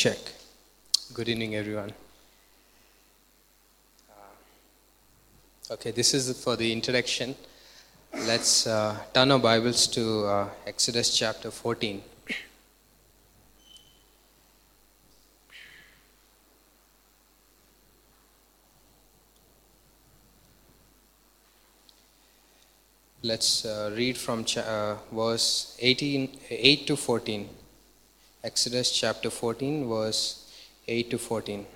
Check. Good evening, everyone. Okay, this is for the introduction. Let's turn our Bibles to Exodus chapter 14. Let's read from verse 8 to 14. Exodus chapter 14, verse 8 to 14.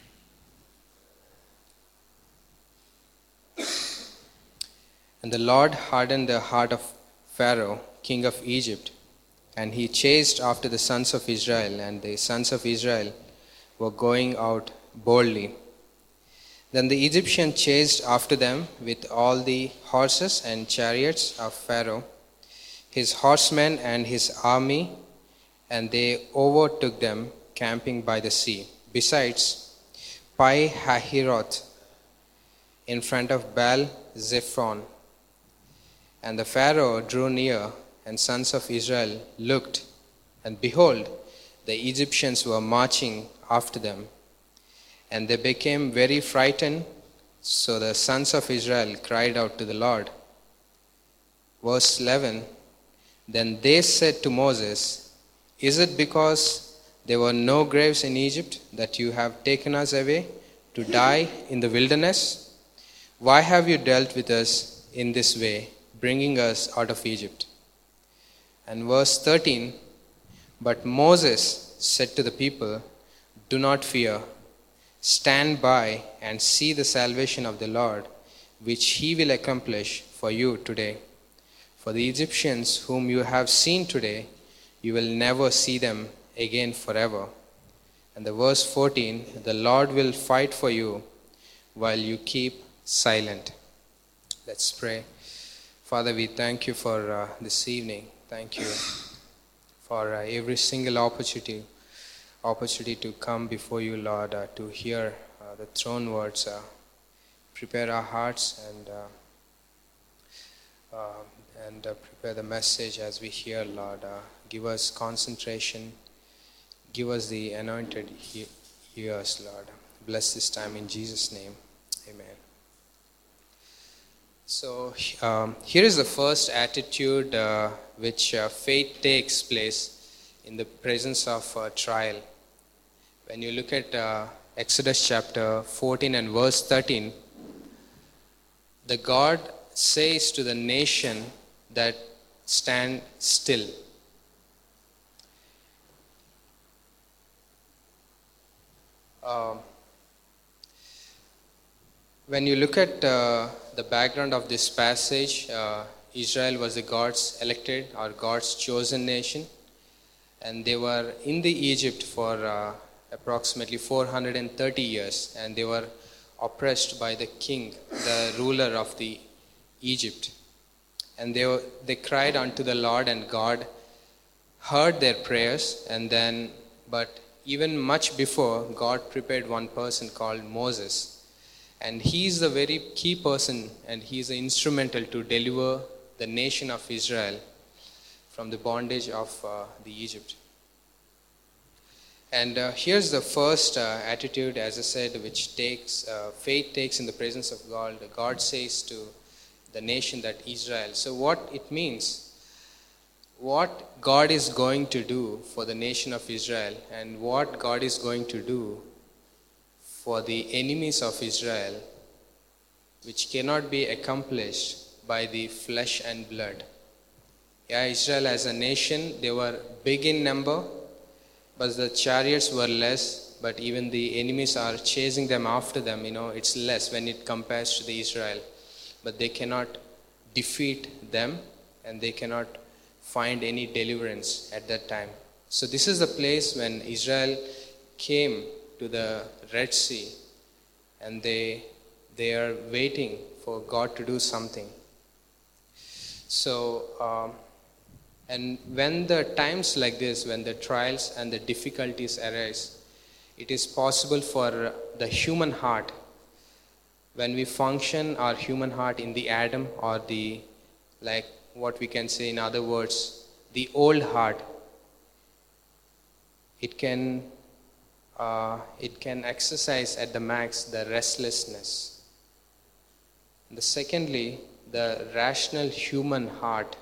And the Lord hardened the heart of Pharaoh, king of Egypt, and he chased after the sons of Israel, and the sons of Israel were going out boldly. Then the Egyptian chased after them with all the horses and chariots of Pharaoh, his horsemen and his army, and they overtook them camping by the sea. Besides, Pi Hahiroth in front of Baal Zephon. And the Pharaoh drew near, and sons of Israel looked, and behold, the Egyptians were marching after them. And they became very frightened, so the sons of Israel cried out to the Lord. Verse 11, Then they said to Moses, Is it because there were no graves in Egypt that you have taken us away to die in the wilderness? Why have you dealt with us in this way, bringing us out of Egypt? And verse 13, But Moses said to the people, Do not fear. Stand by and see the salvation of the Lord, which he will accomplish for you today. For the Egyptians whom you have seen today, you will never see them again forever. And the verse 14, The Lord will fight for you while you keep silent. Let's pray. Father, we thank you for this evening. Thank you for every single opportunity to come before you, Lord, to hear the throne words. Prepare our hearts and prepare the message as we hear, Lord. Give us concentration. Give us the anointed ears, Lord. Bless this time in Jesus' name. Amen. So here is the first attitude which faith takes place in the presence of trial. When you look at Exodus chapter 14 and verse 13, the God says to the nation that stand still. When you look at the background of this passage, Israel was the God's elected or God's chosen nation, and they were in the Egypt for approximately 430 years, and they were oppressed by the king, the ruler of the Egypt. And they cried unto the Lord, and God heard their prayers. But even much before, God prepared one person called Moses. And he is the very key person, and he is instrumental to deliver the nation of Israel from the bondage of the Egypt. And here's the first attitude, as I said, which faith takes in the presence of God. God says to the nation that Israel. So what it means, what God is going to do for the nation of Israel, and what God is going to do for the enemies of Israel, which cannot be accomplished by the flesh and blood. Yeah, Israel as a nation, they were big in number, but the chariots were less, but even the enemies are chasing them after them. It's less when it compares to the Israel. But they cannot defeat them, and they cannot find any deliverance at that time. So this is the place when Israel came to the Red Sea, and they are waiting for God to do something. So, and when the times like this, when the trials and the difficulties arise, it is possible for the human heart, when we function our human heart in the Adam, or like what we can say in other words, the old heart, it can it can exercise at the max the restlessness. Secondly, the rational human heart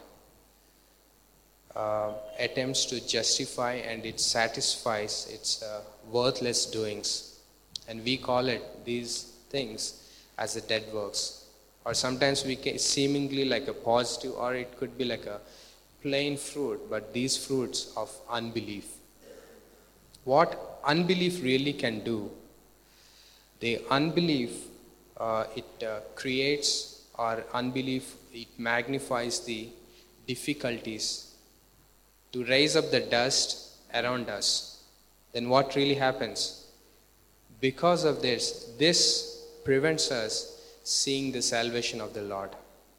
attempts to justify and it satisfies its worthless doings. And we call it these things as the dead works. Or sometimes we can seemingly like a positive, or it could be like a plain fruit, but these fruits of unbelief. What unbelief really can do, the unbelief, it creates, or unbelief, it magnifies the difficulties to raise up the dust around us. Then what really happens? Because of this prevents us seeing the salvation of the Lord.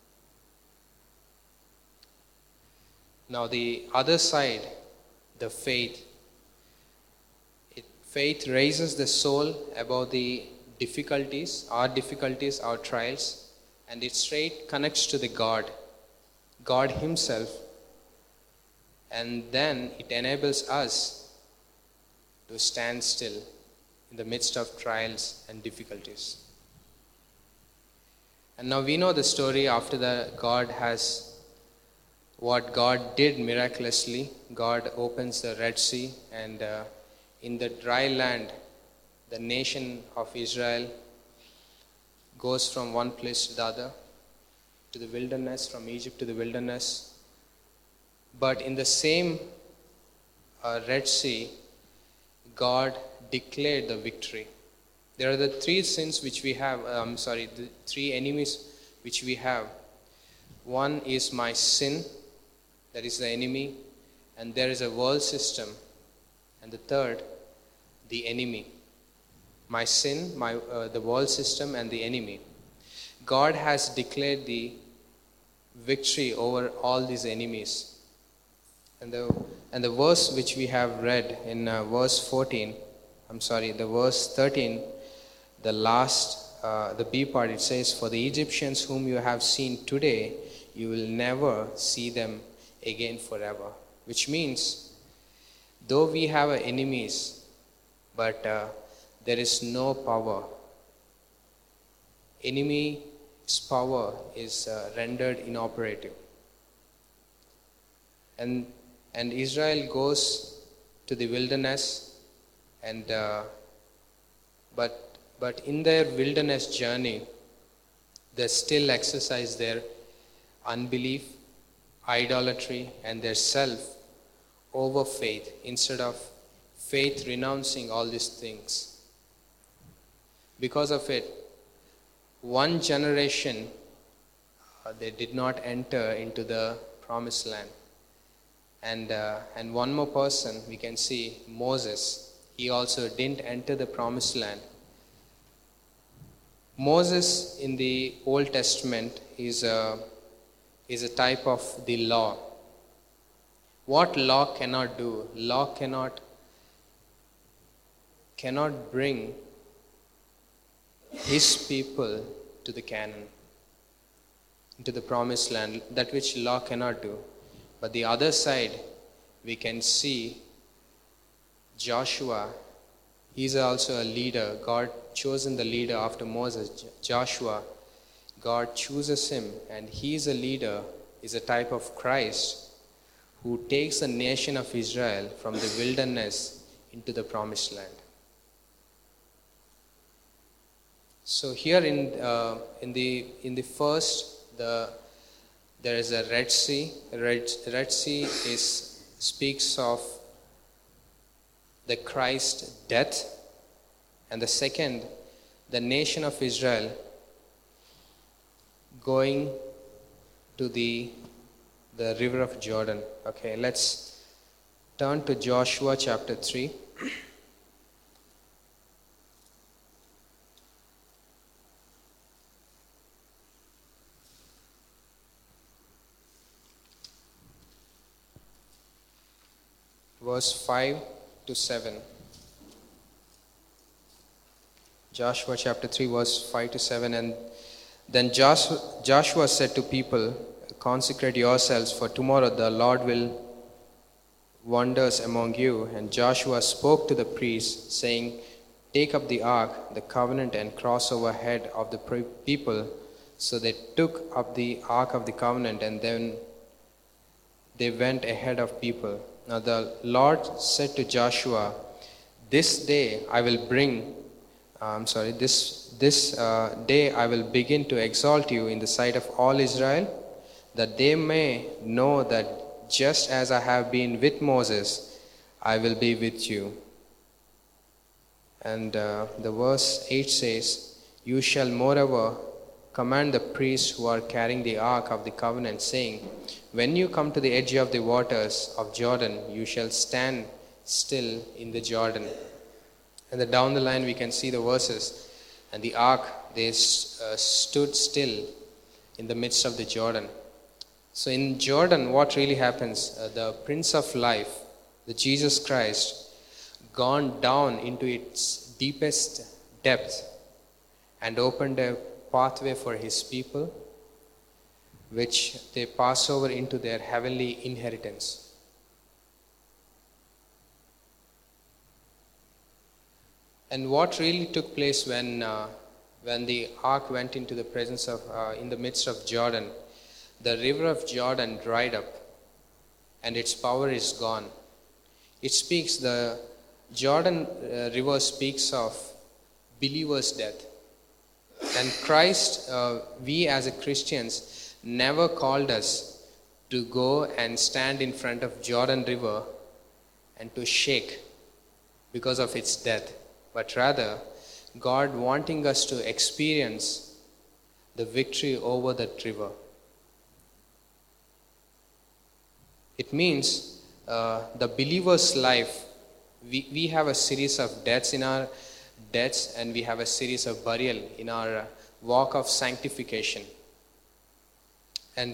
Now the other side, the faith. Faith raises the soul above the difficulties, our trials, and it straight connects to the God Himself. And then it enables us to stand still in the midst of trials and difficulties. And now we know the story after what God did miraculously. God opens the Red Sea, and in the dry land, the nation of Israel goes from one place to the other, to the wilderness, from Egypt to the wilderness. But in the same Red Sea, God declared the victory. There are the three sins which we have, the three enemies which we have. One is my sin, that is the enemy, and there is a world system. And the third, the enemy. My sin, the world system, and the enemy. God has declared the victory over all these enemies. And the verse which we have read in verse 13, the last, the B part, it says, "For the Egyptians whom you have seen today, you will never see them again forever." Which means, though we have enemies, but there is no power. Enemy's power is rendered inoperative. And Israel goes to the wilderness, and but in their wilderness journey, they still exercise their unbelief, idolatry, and their self over faith, instead of faith renouncing all these things. Because of it, one generation, they did not enter into the promised land. And one more person, we can see Moses. He also didn't enter the promised land. Moses in the Old Testament is a type of the law. What law cannot do? Law cannot bring his people to the Canaan, into the promised land, that which law cannot do. But the other side, we can see Joshua. He's also a leader. God chosen the leader after Moses, Joshua. God chooses him, and he is a leader, is a type of Christ, who takes the nation of Israel from the wilderness into the promised land. So here in the first, there is a Red Sea. Red Sea speaks of the Christ death, and the second, the nation of Israel going to the river of Jordan. Okay, let's turn to Joshua chapter 3. Verse 5 to 7. Joshua chapter 3 verse 5 to 7. And then Joshua said to people, "Consecrate yourselves, for tomorrow the Lord will wonders among you. And Joshua spoke to the priests, saying, Take up the ark, the covenant, and cross over ahead of the people. So they took up the ark of the covenant, and then they went ahead of people. Now the Lord said to Joshua, This day I will bring, this day I will begin to exalt you in the sight of all Israel, that they may know that just as I have been with Moses, I will be with you. And the verse 8 says, You shall moreover command the priests who are carrying the ark of the covenant, saying, When you come to the edge of the waters of Jordan, you shall stand still in the Jordan. And then down the line we can see the verses. And the ark, they stood still in the midst of the Jordan. So in Jordan, what really happens? The Prince of Life, the Jesus Christ, gone down into its deepest depth and opened a pathway for his people, which they pass over into their heavenly inheritance. And what really took place when the ark went into the presence of, in the midst of Jordan, the river of Jordan dried up, and its power is gone. It speaks, the Jordan river speaks of believers' death. And Christ, we as a Christians, never called us to go and stand in front of Jordan river and to shake because of its death, but rather God wanting us to experience the victory over that river. It means the believer's life, we have a series of deaths in our deaths, and we have a series of burial in our walk of sanctification. And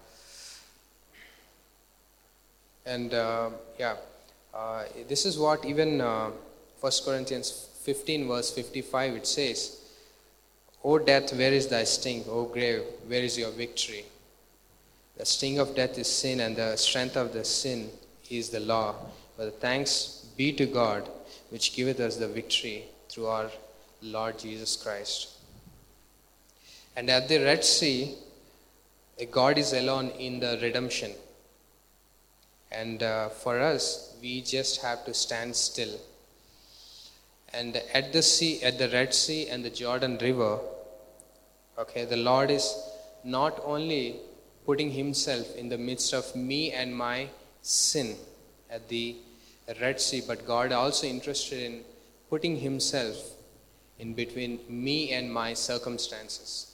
this is what even 1 Corinthians 15 verse 55 it says, O death, where is thy sting? O grave, where is your victory? The sting of death is sin, and the strength of the sin is the law. But thanks be to God, which giveth us the victory through our Lord Jesus Christ. And at the Red Sea, God is alone in the redemption. And for us, we just have to stand still. And at the sea, at the Red Sea and the Jordan River, the Lord is not only putting himself in the midst of me and my sin at the Red Sea, but God also interested in putting himself in between me and my circumstances.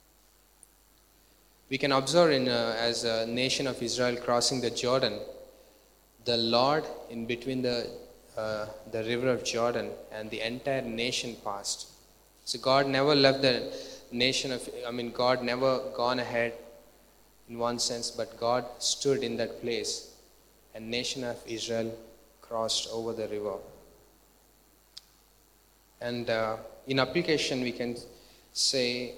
We can observe as a nation of Israel crossing the Jordan, the Lord in between the river of Jordan, and the entire nation passed. So God never left the nation of, God never gone ahead in one sense, but God stood in that place, and nation of Israel crossed over the river. And in application, we can say,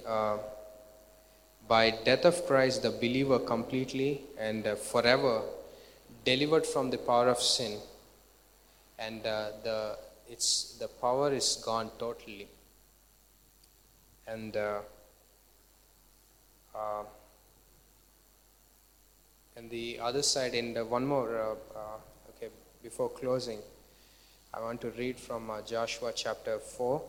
by death of Christ, the believer completely and forever delivered from the power of sin, and the power is gone totally. And the other side, in one more, before closing, I want to read from Joshua chapter 4.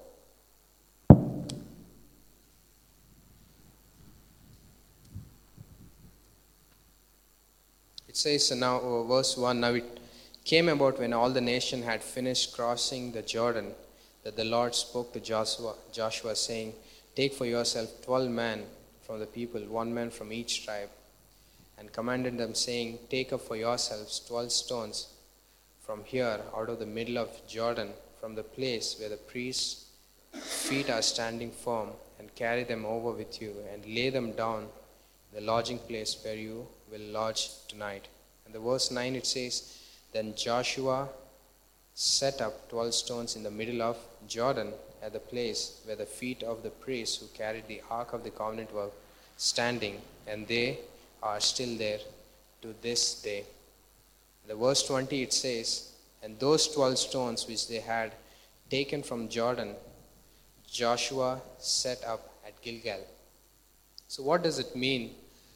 It says now, verse 1, Now it came about when all the nation had finished crossing the Jordan, that the Lord spoke to Joshua saying, Take for yourself 12 men from the people, 1 man from each tribe, and commanded them, saying, Take up for yourselves 12 stones from here, out of the middle of Jordan, from the place where the priest's feet are standing firm, and carry them over with you, and lay them down in the lodging place where you will lodge tonight. And the verse 9 it says, Then Joshua set up 12 stones in the middle of Jordan at the place where the feet of the priests who carried the ark of the covenant were standing, and they are still there to this day. The verse 20 it says, "And those 12 stones which they had taken from Jordan, Joshua set up at Gilgal." So what does it mean?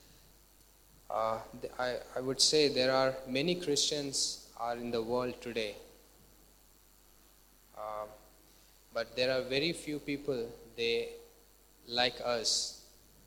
I would say there are many Christians are in the world today, uh, but there are very few people they like us.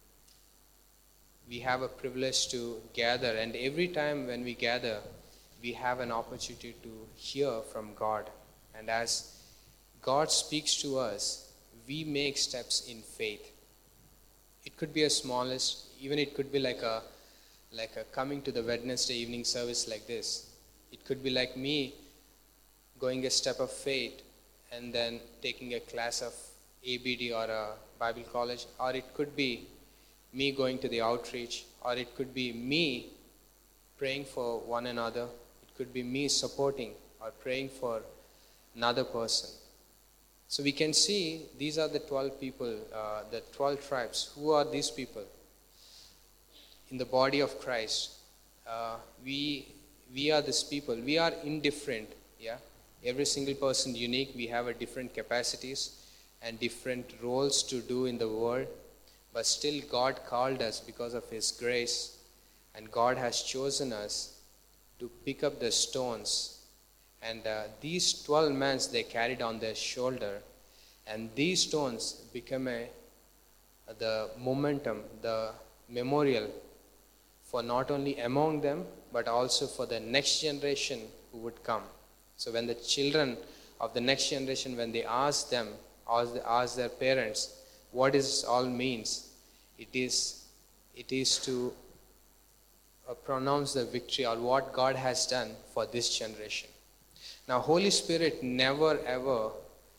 We have a privilege to gather, and every time when we gather, we have an opportunity to hear from God. And as God speaks to us, we make steps in faith. It could be a smallest, even it could be like a coming to the Wednesday evening service like this. It could be like me going a step of faith and then taking a class of ABD or a Bible college, or it could be me going to the outreach, or it could be me praying for one another. It could be me supporting or praying for another person. So we can see these are the 12 people, the 12 tribes. Who are these people? In the body of Christ, we are these people. We are indifferent. Yeah, every single person unique. We have a different capacities and different roles to do in the world. But still, God called us because of His grace, and God has chosen us to pick up the stones. And these 12 men they carried on their shoulder, and these stones become the momentum, the memorial for not only among them, but also for the next generation who would come. So when the children of the next generation, when they ask them, ask their parents, what this all means, it is to pronounce the victory or what God has done for this generation. Now, Holy Spirit never ever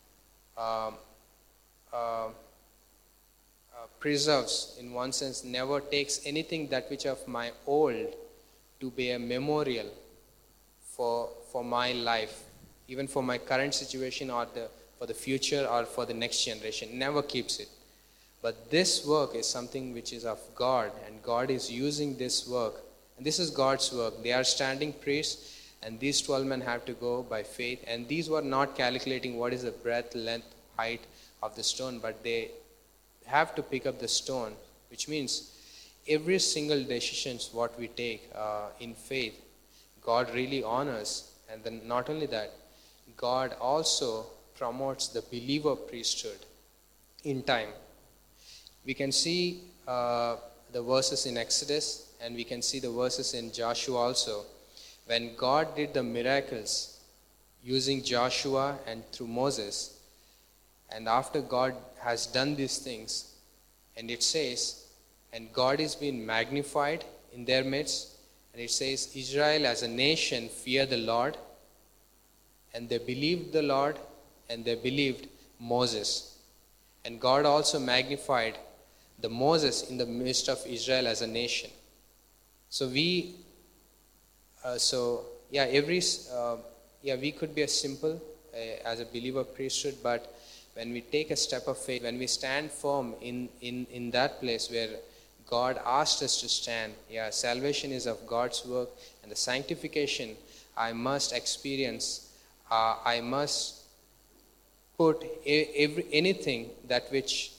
preserves, in one sense, never takes anything that which of my old to be a memorial for my life, even for my current situation or for the future or for the next generation. Never keeps it. But this work is something which is of God, and God is using this work. And this is God's work. They are standing priests, and these 12 men have to go by faith. And these were not calculating what is the breadth, length, height of the stone, but they have to pick up the stone, which means every single decision what we take in faith, God really honors. And then not only that, God also promotes the believer priesthood in time. We can see the verses in Exodus, and we can see the verses in Joshua also. When God did the miracles using Joshua and through Moses, and after God has done these things, and it says, and God is being magnified in their midst, and it says, Israel as a nation feared the Lord, and they believed the Lord, and they believed Moses. And God also magnified the Moses in the midst of Israel as a nation. So we could be a simple as a believer priesthood, but when we take a step of faith, when we stand firm in that place where God asked us to stand, salvation is of God's work, and the sanctification I must experience. I must put anything that which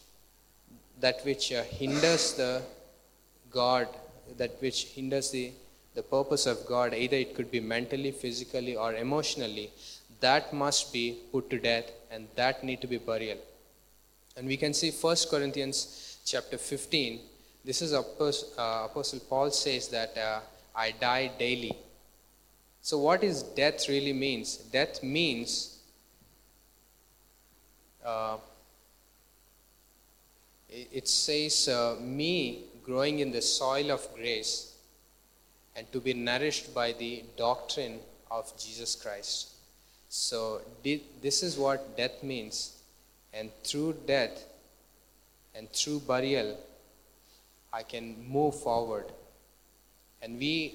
hinders the God, that which hinders the purpose of God, either it could be mentally, physically, or emotionally, that must be put to death, and that need to be burial. And we can see 1 Corinthians chapter 15. This is Apostle Paul says that I die daily. So what is death really means? Death means it says me growing in the soil of grace and to be nourished by the doctrine of Jesus Christ. So this is what death means. And through death and through burial, I can move forward. And we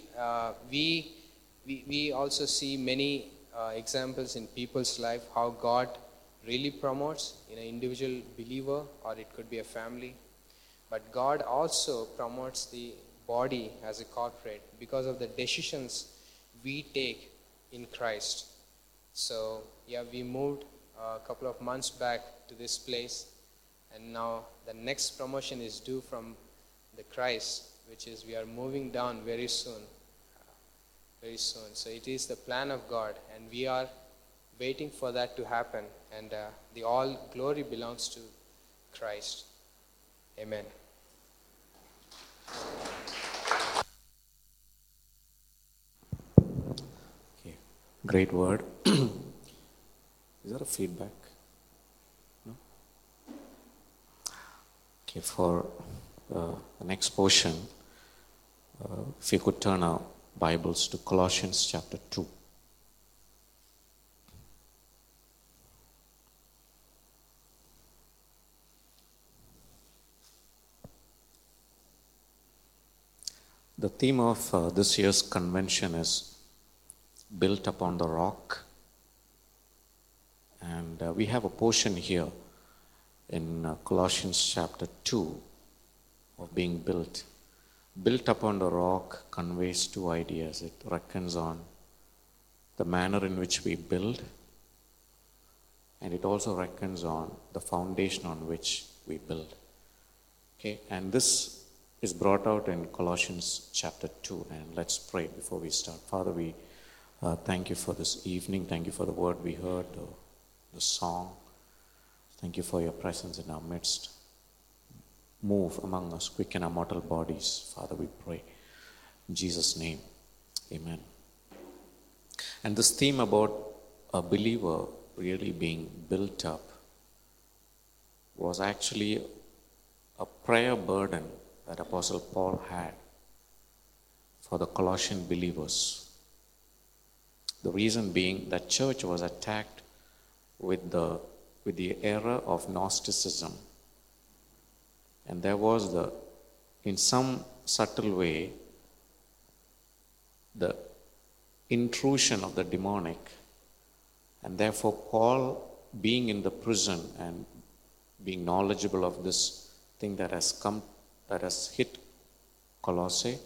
also see many examples in people's life how God really promotes in an individual believer, or it could be a family. But God also promotes the body as a corporate because of the decisions we take in Christ. So, yeah, we moved a couple of months back to this place, and now the next promotion is due from the Christ, which is we are moving down very soon. Very soon. So it is the plan of God, and we are waiting for that to happen, and the all glory belongs to Christ. Amen. Okay. Great word. Is there a feedback? No? Okay, for the next portion, if you could turn our Bibles to Colossians chapter 2. The theme of this year's convention is Built Upon the Rock. And we have a portion here in Colossians chapter 2 of being built. Built upon the rock conveys two ideas. It reckons on the manner in which we build, and it also reckons on the foundation on which we build. Okay, and this is brought out in Colossians chapter 2, and let's pray before we start. Father, we thank you for this evening. Thank you for the word we heard, the song. Thank you for your presence in our midst. Move among us, quicken our mortal bodies, Father, we pray. In Jesus' name, amen. And this theme about a believer really being built up was actually a prayer burden that Apostle Paul had for the Colossian believers. The reason being that church was attacked with the era of Gnosticism. And there was in some subtle way, the intrusion of the demonic. And therefore Paul, being in the prison and being knowledgeable of this thing that has hit Colossae,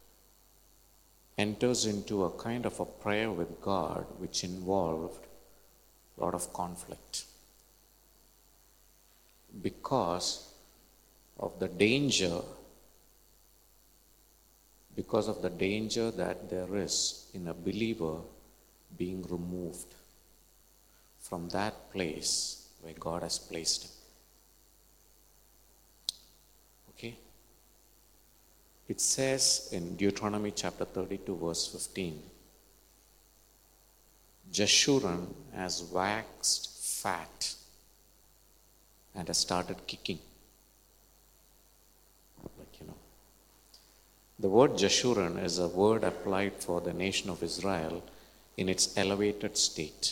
enters into a kind of a prayer with God which involved a lot of conflict. Because of the danger that there is in a believer being removed from that place where God has placed him. Okay? It says in Deuteronomy chapter 32 verse 15, Jeshurun has waxed fat and has started kicking. The word Jeshurun is a word applied for the nation of Israel in its elevated state.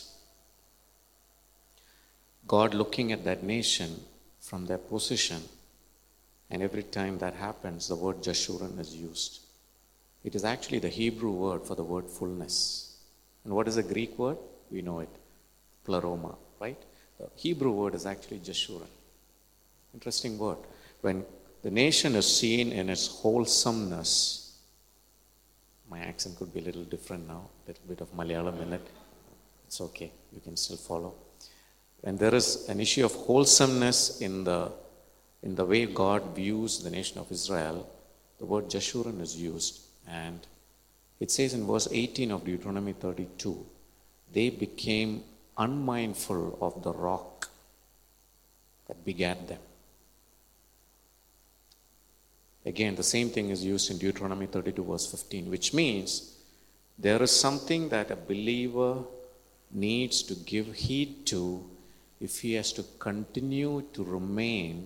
God looking at that nation from their position, and every time that happens, the word Jeshurun is used. It is actually the Hebrew word for the word fullness. And what is the Greek word? We know it, pleroma, right? The Hebrew word is actually Jeshurun. Interesting word. When the nation is seen in its wholesomeness. My accent could be a little different now, a little bit of Malayalam in it. It's okay, you can still follow. When there is an issue of wholesomeness in the way God views the nation of Israel, the word Jeshurun is used. And it says in verse 18 of Deuteronomy 32, they became unmindful of the rock that begat them. Again, the same thing is used in Deuteronomy 32 verse 15, which means there is something that a believer needs to give heed to if he has to continue to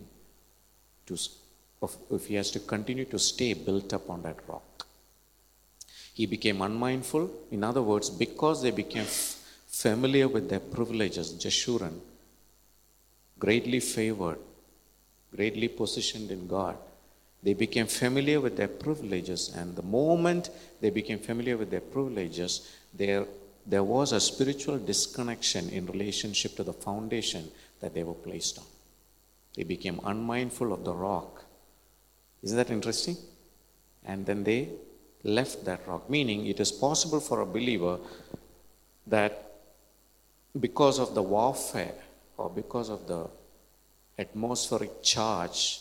if he has to continue to stay built up on that rock. He became unmindful. In other words, because they became familiar with their privileges, Jeshurun, greatly favored, greatly positioned in God, they became familiar with their privileges, and the moment they became familiar with their privileges, there was a spiritual disconnection in relationship to the foundation that they were placed on. They became unmindful of the rock. Isn't that interesting? And then they left that rock. Meaning it is possible for a believer that because of the warfare or because of the atmospheric charge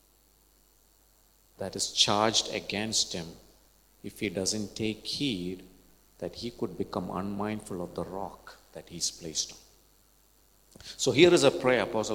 that is charged against him, if he doesn't take heed, that he could become unmindful of the rock that he's placed on. So here is a prayer Apostle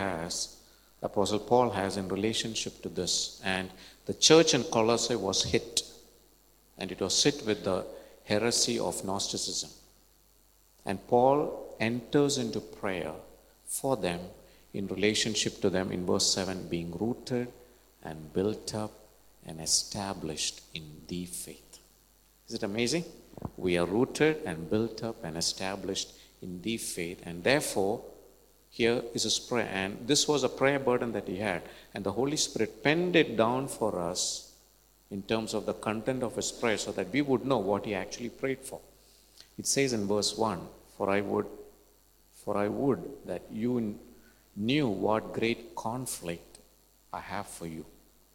Paul has in relationship to this. And the church in Colossae was hit. And it was hit with the heresy of Gnosticism. And Paul enters into prayer for them in relationship to them in verse 7, being rooted and built up and established in the faith. Is it amazing? We are rooted and built up and established in the faith. And therefore, here is his prayer. And this was a prayer burden that he had. And the Holy Spirit penned it down for us in terms of the content of his prayer so that we would know what he actually prayed for. It says in verse 1, For I would that you knew what great conflict I have for you.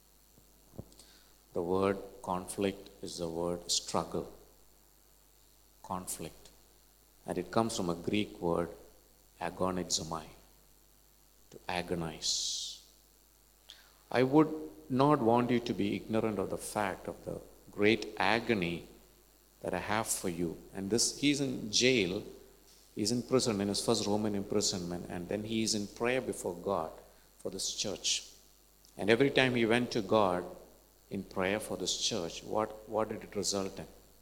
The word conflict is the word struggle. Conflict. And it comes from a Greek word agonizomai, to agonize. I would not want you to be ignorant of the fact of the great agony that I have for you. And he's in jail, he's in prison in his first Roman imprisonment, and then he is in prayer before God for this church. And every time he went to God in prayer for this church, what did it result in?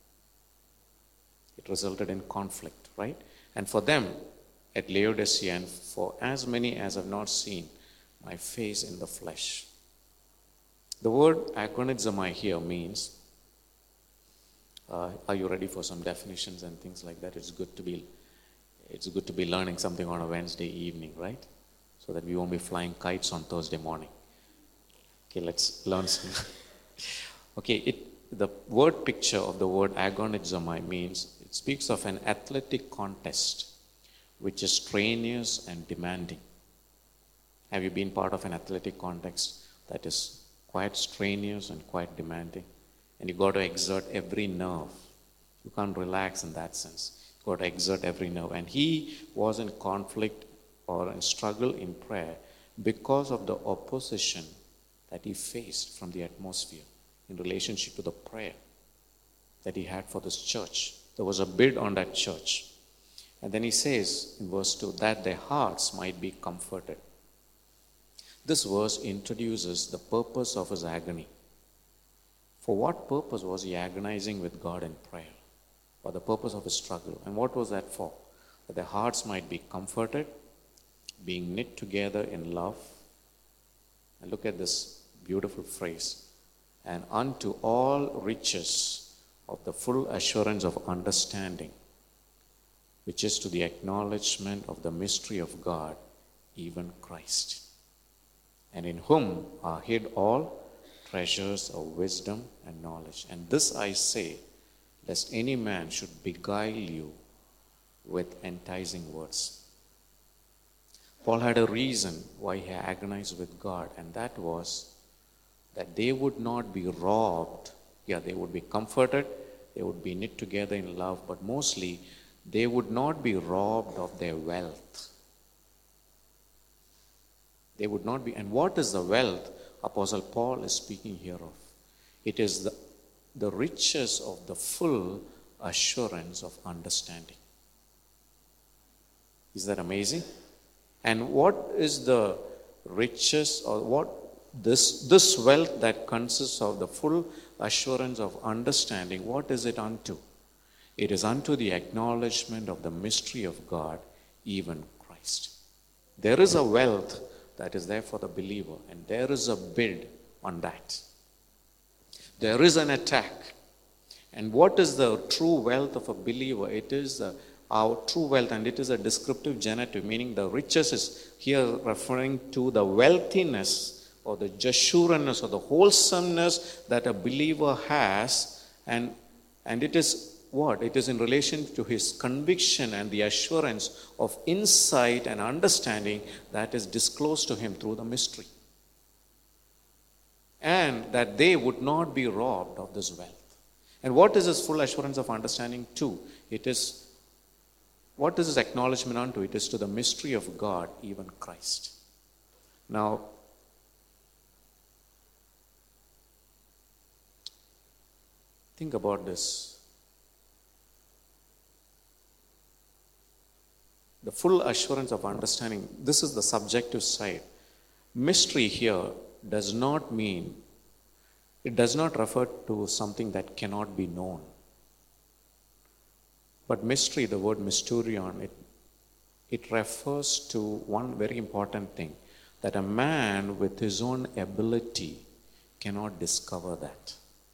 It resulted in conflict, right? And for them at Laodicea, and for as many as have not seen my face in the flesh. The word agonizomai here means, are you ready for some definitions and things like that? It's good to be learning something on a Wednesday evening, right? So that we won't be flying kites on Thursday morning. Okay, let's learn some. Okay, the word picture of the word agonizomai means, it speaks of an athletic contest which is strenuous and demanding. Have you been part of an athletic contest that is quite strenuous and quite demanding? And you've got to exert every nerve. You can't relax in that sense. You've got to exert every nerve. And he was in conflict or in struggle in prayer because of the opposition that he faced from the atmosphere in relationship to the prayer that he had for this church. There was a bid on that church. And then he says in verse 2, that their hearts might be comforted. This verse introduces the purpose of his agony. For what purpose was he agonizing with God in prayer? For the purpose of his struggle. And what was that for? That their hearts might be comforted, being knit together in love. And look at this beautiful phrase. And unto all riches of the full assurance of understanding, which is to the acknowledgement of the mystery of God, even Christ, and in whom are hid all treasures of wisdom and knowledge. And this I say, lest any man should beguile you with enticing words. Paul had a reason why he agonized with God, and that was that they would not be robbed. Yeah, they would be comforted, they would be knit together in love, but mostly they would not be robbed of their wealth. They would not be. And what is the wealth Apostle Paul is speaking here of? It is the riches of the full assurance of understanding. Is that amazing? And what is the riches, or what this wealth that consists of the full assurance of understanding, what is it unto? It is unto the acknowledgement of the mystery of God, even Christ. There is a wealth that is there for the believer, and there is a bid on that. There is an attack. And what is the true wealth of a believer? It is our true wealth, and it is a descriptive genitive, meaning the riches is here referring to the wealthiness or the jashuraness or the wholesomeness that a believer has, and it is what? It is in relation to his conviction and the assurance of insight and understanding that is disclosed to him through the mystery. And that they would not be robbed of this wealth. And what is this full assurance of understanding to? It is, what is this acknowledgement unto? It is to the mystery of God, even Christ. Now, think about this. The full assurance of understanding, this is the subjective side. Mystery here does not mean, it does not refer to something that cannot be known. But mystery, the word mysterion, it refers to one very important thing, that a man with his own ability cannot discover that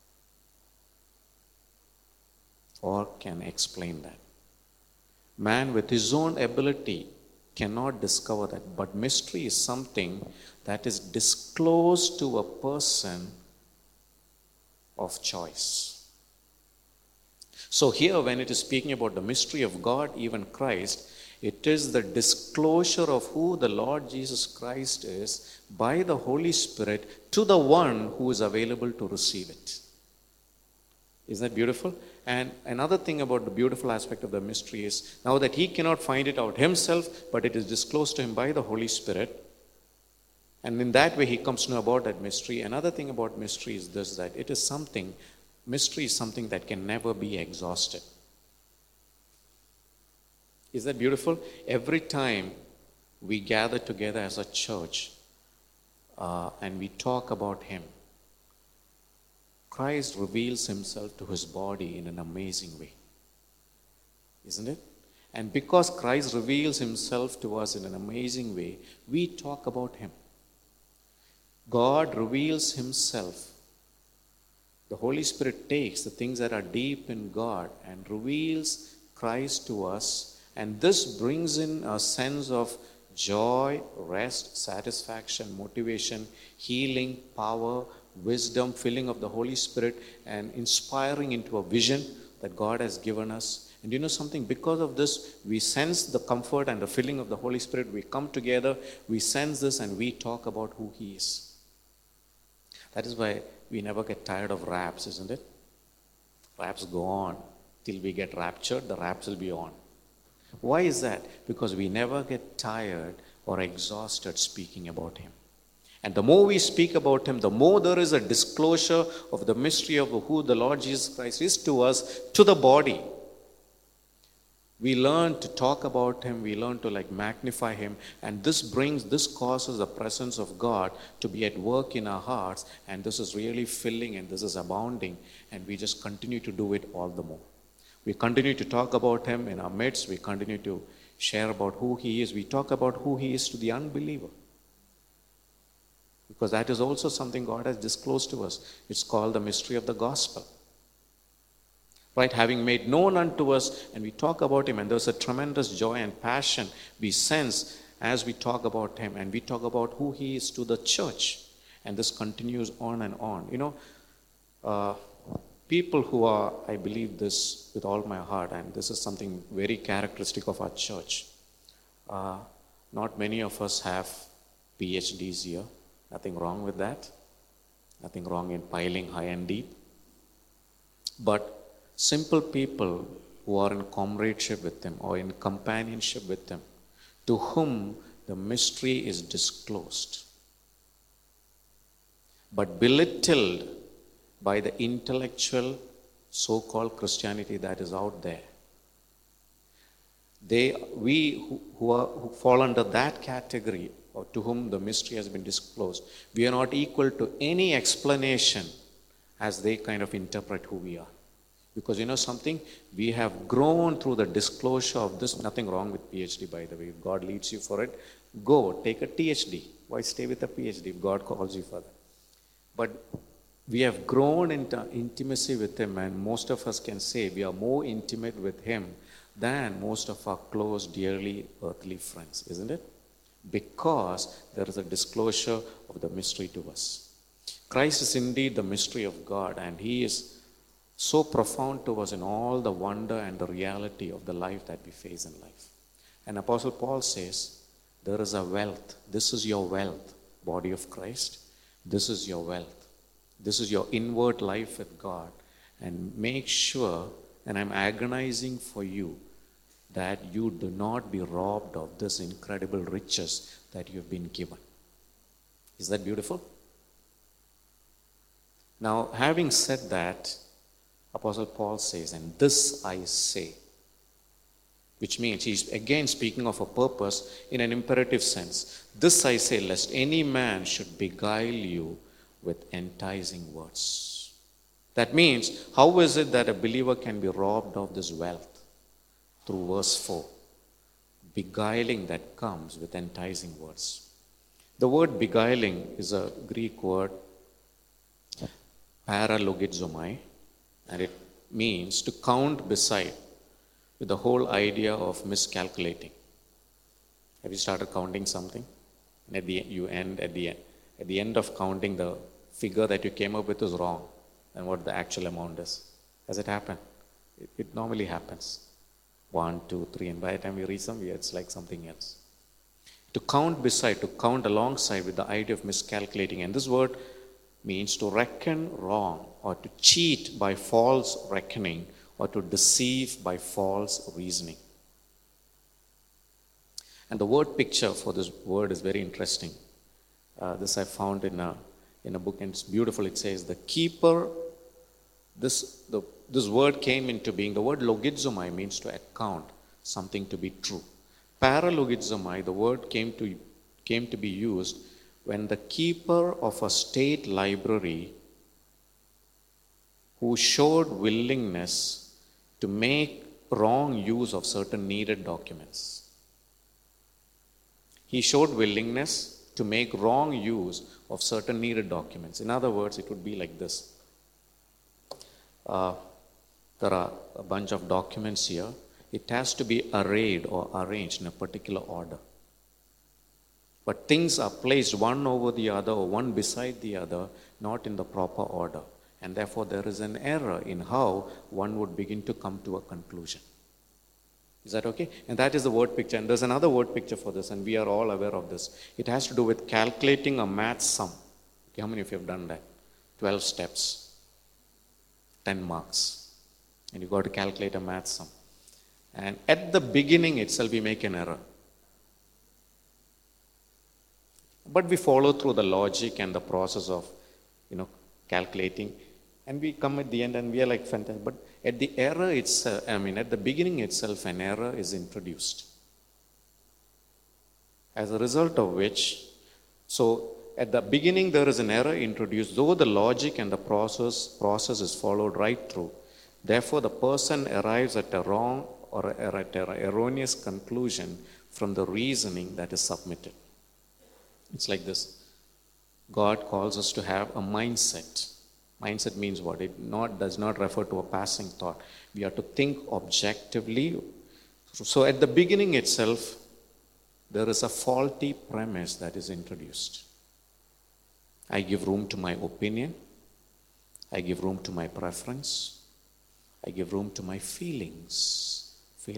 or can explain that. Man with his own ability cannot discover that. But mystery is something that is disclosed to a person of choice. So here, when it is speaking about the mystery of God, even Christ, it is the disclosure of who the Lord Jesus Christ is by the Holy Spirit to the one who is available to receive it. Isn't that beautiful? And another thing about the beautiful aspect of the mystery is, now that he cannot find it out himself, but it is disclosed to him by the Holy Spirit, and in that way he comes to know about that mystery. Another thing about mystery is this, that it is something, mystery is something that can never be exhausted. Is that beautiful? Every time we gather together as a church and we talk about him, Christ reveals himself to his body in an amazing way. Isn't it? And because Christ reveals himself to us in an amazing way, we talk about him. God reveals himself. The Holy Spirit takes the things that are deep in God and reveals Christ to us. And this brings in a sense of joy, rest, satisfaction, motivation, healing, power, wisdom, filling of the Holy Spirit, and inspiring into a vision that God has given us. And you know something, because of this, we sense the comfort and the filling of the Holy Spirit. We come together, we sense this, and we talk about who he is. That is why we never get tired of raps, isn't it? Raps go on till we get raptured, the raps will be on. Why is that? Because we never get tired or exhausted speaking about him. And the more we speak about him, the more there is a disclosure of the mystery of who the Lord Jesus Christ is to us, to the body. We learn to talk about him, we learn to magnify him, and this causes the presence of God to be at work in our hearts, and this is really filling and this is abounding, and we just continue to do it all the more. We continue to talk about him in our midst, we continue to share about who he is, we talk about who he is to the unbeliever. Because that is also something God has disclosed to us. It's called the mystery of the gospel. Right? Having made known unto us, and we talk about him, and there's a tremendous joy and passion we sense as we talk about him, and we talk about who he is to the church. And this continues on and on. You know, people who are, I believe this with all my heart, and this is something very characteristic of our church. Not many of us have PhDs here. Nothing wrong with that. Nothing wrong in piling high and deep. But simple people who are in comradeship with him or in companionship with him, to whom the mystery is disclosed, but belittled by the intellectual so-called Christianity that is out there. We who fall under that category, or to whom the mystery has been disclosed, we are not equal to any explanation as they kind of interpret who we are. Because you know something, we have grown through the disclosure of this. Nothing wrong with PhD, by the way. If God leads you for it, go take a PhD. Why stay with a PhD if God calls you for that? But we have grown into intimacy with him, and most of us can say we are more intimate with him than most of our close, dearly earthly friends, isn't it? Because there is a disclosure of the mystery to us. Christ is indeed the mystery of God, and he is so profound to us in all the wonder and the reality of the life that we face in life. And Apostle Paul says, there is a wealth. This is your wealth, body of Christ. This is your wealth. This is your inward life with God. and make sure, and I'm agonizing for you, that you do not be robbed of this incredible riches that you've been given. Is that beautiful? Now, having said that, Apostle Paul says, and this I say, which means he's again speaking of a purpose in an imperative sense. This I say, lest any man should beguile you with enticing words. That means, how is it that a believer can be robbed of this wealth? Through verse 4. Beguiling that comes with enticing words. The word beguiling is a Greek word, paralogizomai, and it means to count beside, with the whole idea of miscalculating. Have you started counting something? And at the end of counting, the figure that you came up with is wrong, and what the actual amount is. Has it happened? It normally happens. 1, 2, 3, and by the time we reach somewhere, it's like something else. To count beside, to count alongside with the idea of miscalculating. And this word means to reckon wrong, or to cheat by false reckoning, or to deceive by false reasoning. And the word picture for this word is very interesting. This I found in a book, and it's beautiful. It says, the keeper, this word came into being. The word logizomai means to account something to be true. Paralogizomai, the word came to be used when the keeper of a state library who showed willingness to make wrong use of certain needed documents. He showed willingness to make wrong use of certain needed documents. In other words, it would be like this. There are a bunch of documents here. It has to be arrayed or arranged in a particular order. But things are placed one over the other or one beside the other, not in the proper order. And therefore there is an error in how one would begin to come to a conclusion. Is that okay? And that is the word picture. And there's another word picture for this, and we are all aware of this. It has to do with calculating a math sum. Okay, how many of you have done that? 12 steps, 10 marks. And you've got to calculate a math sum. And at the beginning itself, we make an error. But we follow through the logic and the process of, calculating. And we come at the end and we are like fantastic. But at the error itself, at the beginning itself, an error is introduced. As a result of which, so at the beginning there is an error introduced, though the logic and the process is followed right through. Therefore, the person arrives at a wrong or at an erroneous conclusion from the reasoning that is submitted. It's like this. God calls us to have a mindset. Mindset means what? It does not refer to a passing thought. We are to think objectively. So at the beginning itself, there is a faulty premise that is introduced. I give room to my opinion. I give room to my preference. I give room to my feelings.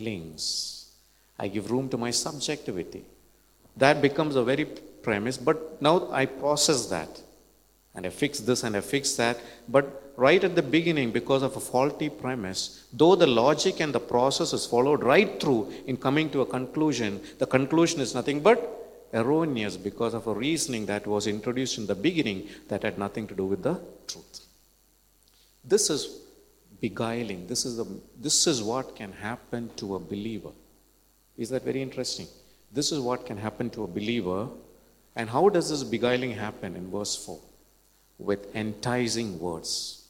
I give room to my subjectivity. That becomes a very premise, but now I process that. And I fix this and I fix that. But right at the beginning, because of a faulty premise, though the logic and the process is followed right through in coming to a conclusion, the conclusion is nothing but erroneous because of a reasoning that was introduced in the beginning that had nothing to do with the truth. This is beguiling. This is what can happen to a believer. Is that very interesting? This is what can happen to a believer. And how does this beguiling happen in verse 4? With enticing words.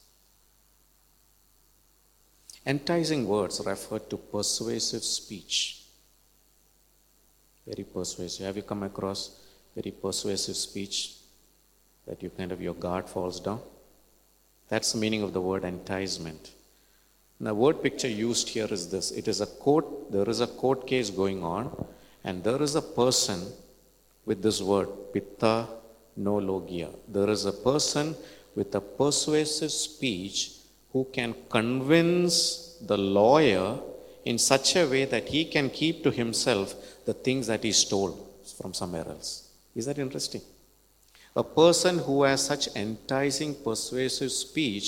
Enticing words refer to persuasive speech. Very persuasive. Have you come across very persuasive speech that your guard falls down? That's the meaning of the word enticement. Now, the word picture used here is this. It is a court. There is a court case going on, and there is a person with this word, pitta no logia. There is a person with a persuasive speech who can convince the lawyer in such a way that he can keep to himself the things that he stole from somewhere else. Is that interesting? A person who has such enticing, persuasive speech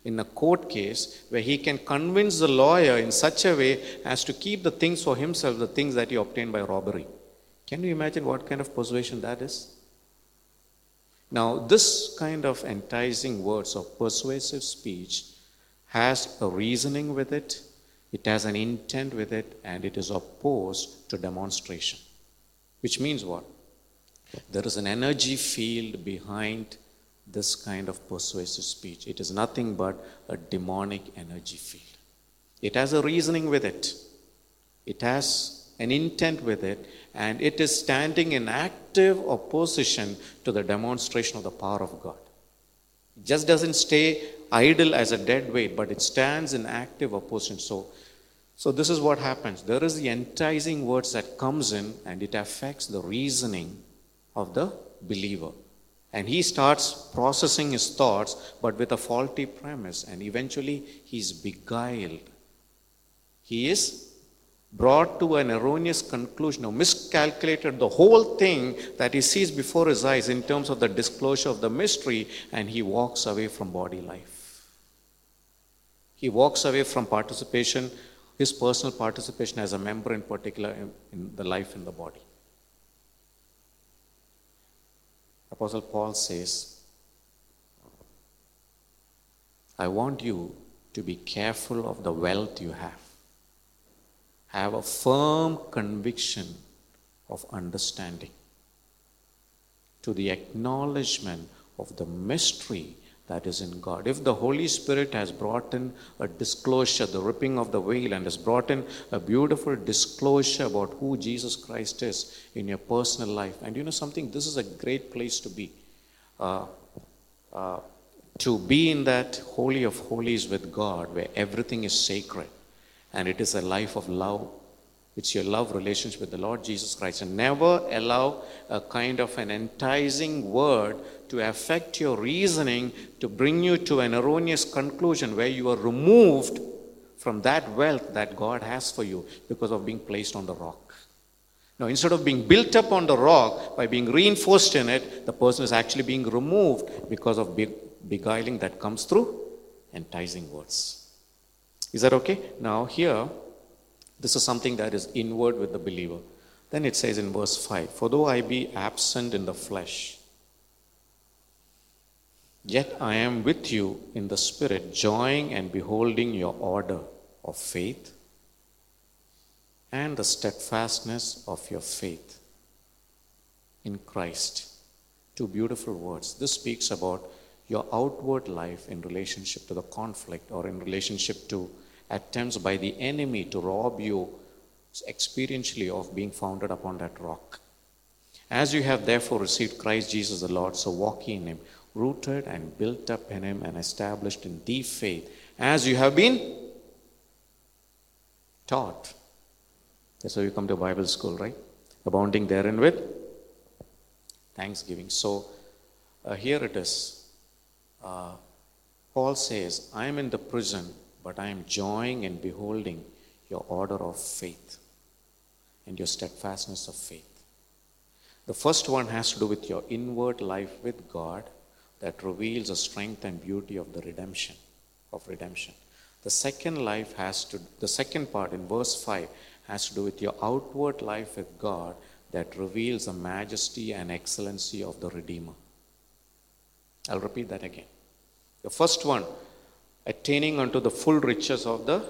in a court case where he can convince the lawyer in such a way as to keep the things for himself, the things that he obtained by robbery. Can you imagine what kind of persuasion that is? Now, this kind of enticing words of persuasive speech has a reasoning with it, it has an intent with it, and it is opposed to demonstration. Which means what? There is an energy field behind this kind of persuasive speech. It is nothing but a demonic energy field. It has a reasoning with it. It has an intent with it, and it is standing in active opposition to the demonstration of the power of God. It just doesn't stay idle as a dead weight, but it stands in active opposition. So this is what happens. There is the enticing words that comes in, and it affects the reasoning of the believer. And he starts processing his thoughts, but with a faulty premise, and eventually he's beguiled. He is brought to an erroneous conclusion, or miscalculated the whole thing that he sees before his eyes in terms of the disclosure of the mystery, and he walks away from body life. He walks away from participation, his personal participation as a member in particular in the life in the body. Apostle Paul says, I want you to be careful of the wealth you have. Have a firm conviction of understanding, to the acknowledgement of the mystery that is in God. If the Holy Spirit has brought in a disclosure, the ripping of the veil, and has brought in a beautiful disclosure about who Jesus Christ is in your personal life, and you know something, this is a great place to be. To be in that holy of holies with God, where everything is sacred, and it is a life of love. It's your love relationship with the Lord Jesus Christ. And never allow a kind of an enticing word to affect your reasoning, to bring you to an erroneous conclusion where you are removed from that wealth that God has for you because of being placed on the rock. Now, instead of being built up on the rock by being reinforced in it, the person is actually being removed because of beguiling that comes through enticing words. Is that okay? Now here, this is something that is inward with the believer. Then it says in verse 5, for though I be absent in the flesh, yet I am with you in the spirit, joying and beholding your order of faith and the steadfastness of your faith in Christ. Two beautiful words. This speaks about your outward life in relationship to the conflict, or in relationship to attempts by the enemy to rob you experientially of being founded upon that rock. As you have therefore received Christ Jesus the Lord, so walk ye in him, rooted and built up in him and established in deep faith, as you have been taught. That's why you come to Bible school, right? Abounding therein with thanksgiving. So here it is. Paul says, I am in the prison, but I am joying and beholding your order of faith and your steadfastness of faith. The first one has to do with your inward life with God that reveals the strength and beauty of the redemption. The second part in verse 5 has to do with your outward life with God that reveals the majesty and excellency of the Redeemer. I'll repeat that again. The first one, attaining unto the riches of the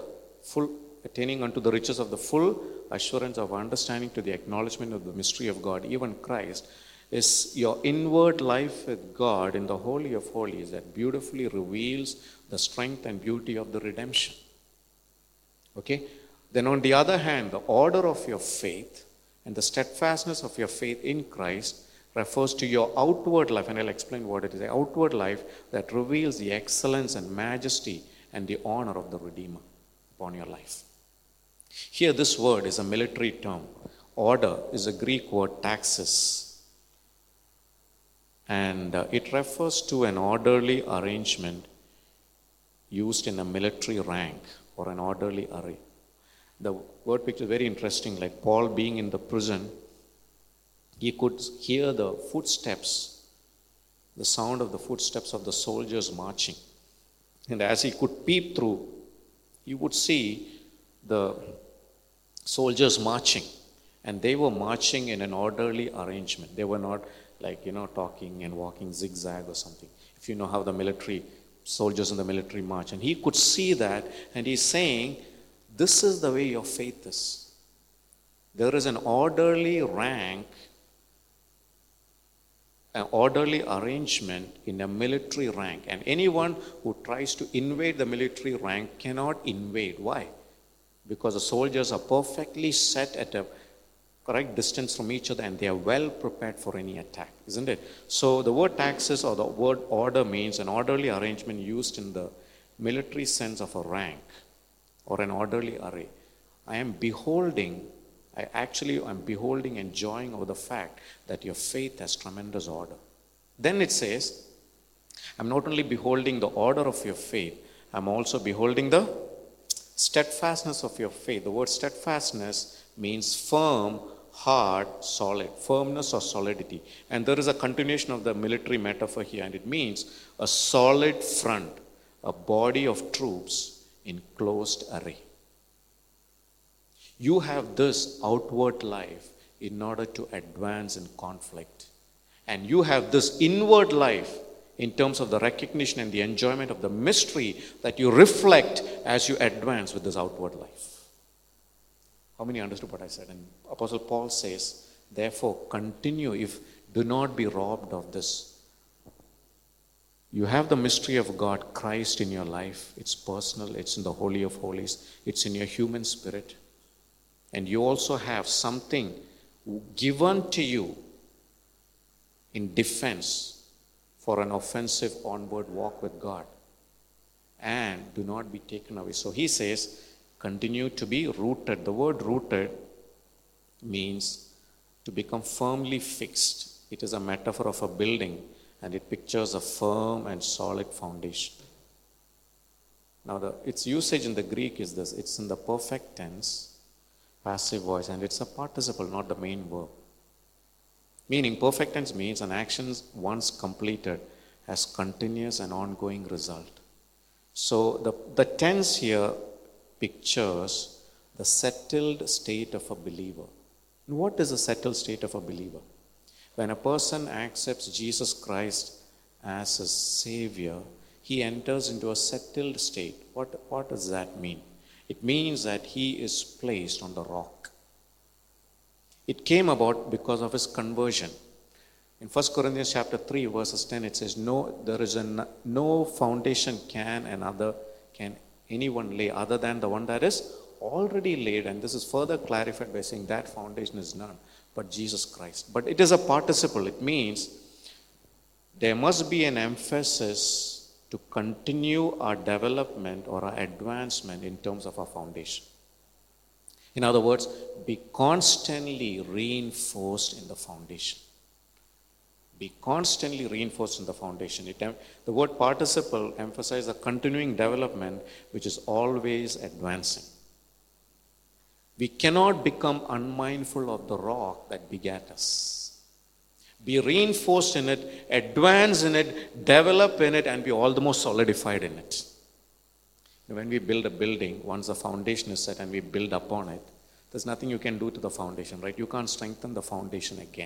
full assurance of understanding, to the acknowledgement of the mystery of God, even Christ, is your inward life with God in the Holy of Holies that beautifully reveals the strength and beauty of the redemption. Okay? Then on the other hand, the order of your faith and the steadfastness of your faith in Christ refers to your outward life, and I'll explain what it is. The outward life that reveals the excellence and majesty and the honor of the Redeemer upon your life. Here this word is a military term. Order is a Greek word taxis, and it refers to an orderly arrangement used in a military rank or an orderly array. The word picture is very interesting. Like Paul being in the prison, he could hear the footsteps, the sound of the footsteps of the soldiers marching. And as he could peep through, you would see the soldiers marching. And they were marching in an orderly arrangement. They were not like, talking and walking zigzag or something. If you know how the soldiers in the military march. And he could see that, and he's saying, this is the way your faith is. There is an orderly rank, an orderly arrangement in a military rank. And anyone who tries to invade the military rank cannot invade. Why? Because the soldiers are perfectly set at a correct distance from each other and they are well prepared for any attack, isn't it? So the word taxis or the word order means an orderly arrangement used in the military sense of a rank or an orderly array. I am beholding enjoying over the fact that your faith has tremendous order. Then it says, I'm not only beholding the order of your faith, I'm also beholding the steadfastness of your faith. The word steadfastness means firm, hard, solid, firmness or solidity. And there is a continuation of the military metaphor here, and it means a solid front, a body of troops in closed array. You have this outward life in order to advance in conflict. And you have this inward life in terms of the recognition and the enjoyment of the mystery that you reflect as you advance with this outward life. How many understood what I said? And Apostle Paul says, therefore, do not be robbed of this. You have the mystery of God, Christ in your life. It's personal, it's in the Holy of Holies, it's in your human spirit. And you also have something given to you in defense for an offensive onward walk with God. And do not be taken away. So he says, continue to be rooted. The word rooted means to become firmly fixed. It is a metaphor of a building, and it pictures a firm and solid foundation. Now, its usage in the Greek is this. It's in the perfect tense, passive voice, and it's a participle, not the main verb. Meaning, perfect tense means an action once completed has continuous and ongoing result. So the tense here pictures the settled state of a believer. And what is a settled state of a believer? When a person accepts Jesus Christ as his Savior, he enters into a settled state. What does that mean? It means that he is placed on the rock. It came about because of his conversion. In 1 Corinthians chapter 3, verses 10, it says, no foundation can anyone lay other than the one that is already laid. And this is further clarified by saying that foundation is none but Jesus Christ. But it is a participle. It means there must be an emphasis to continue our development or our advancement in terms of our foundation. In other words, be constantly reinforced in the foundation. Be constantly reinforced in the foundation. The word participle emphasizes a continuing development which is always advancing. We cannot become unmindful of the rock that begat us. Be reinforced in it, advance in it, develop in it, and be all the more solidified in it. When we build a building, once the foundation is set and we build upon it, there's nothing you can do to the foundation, right? You can't strengthen the foundation again.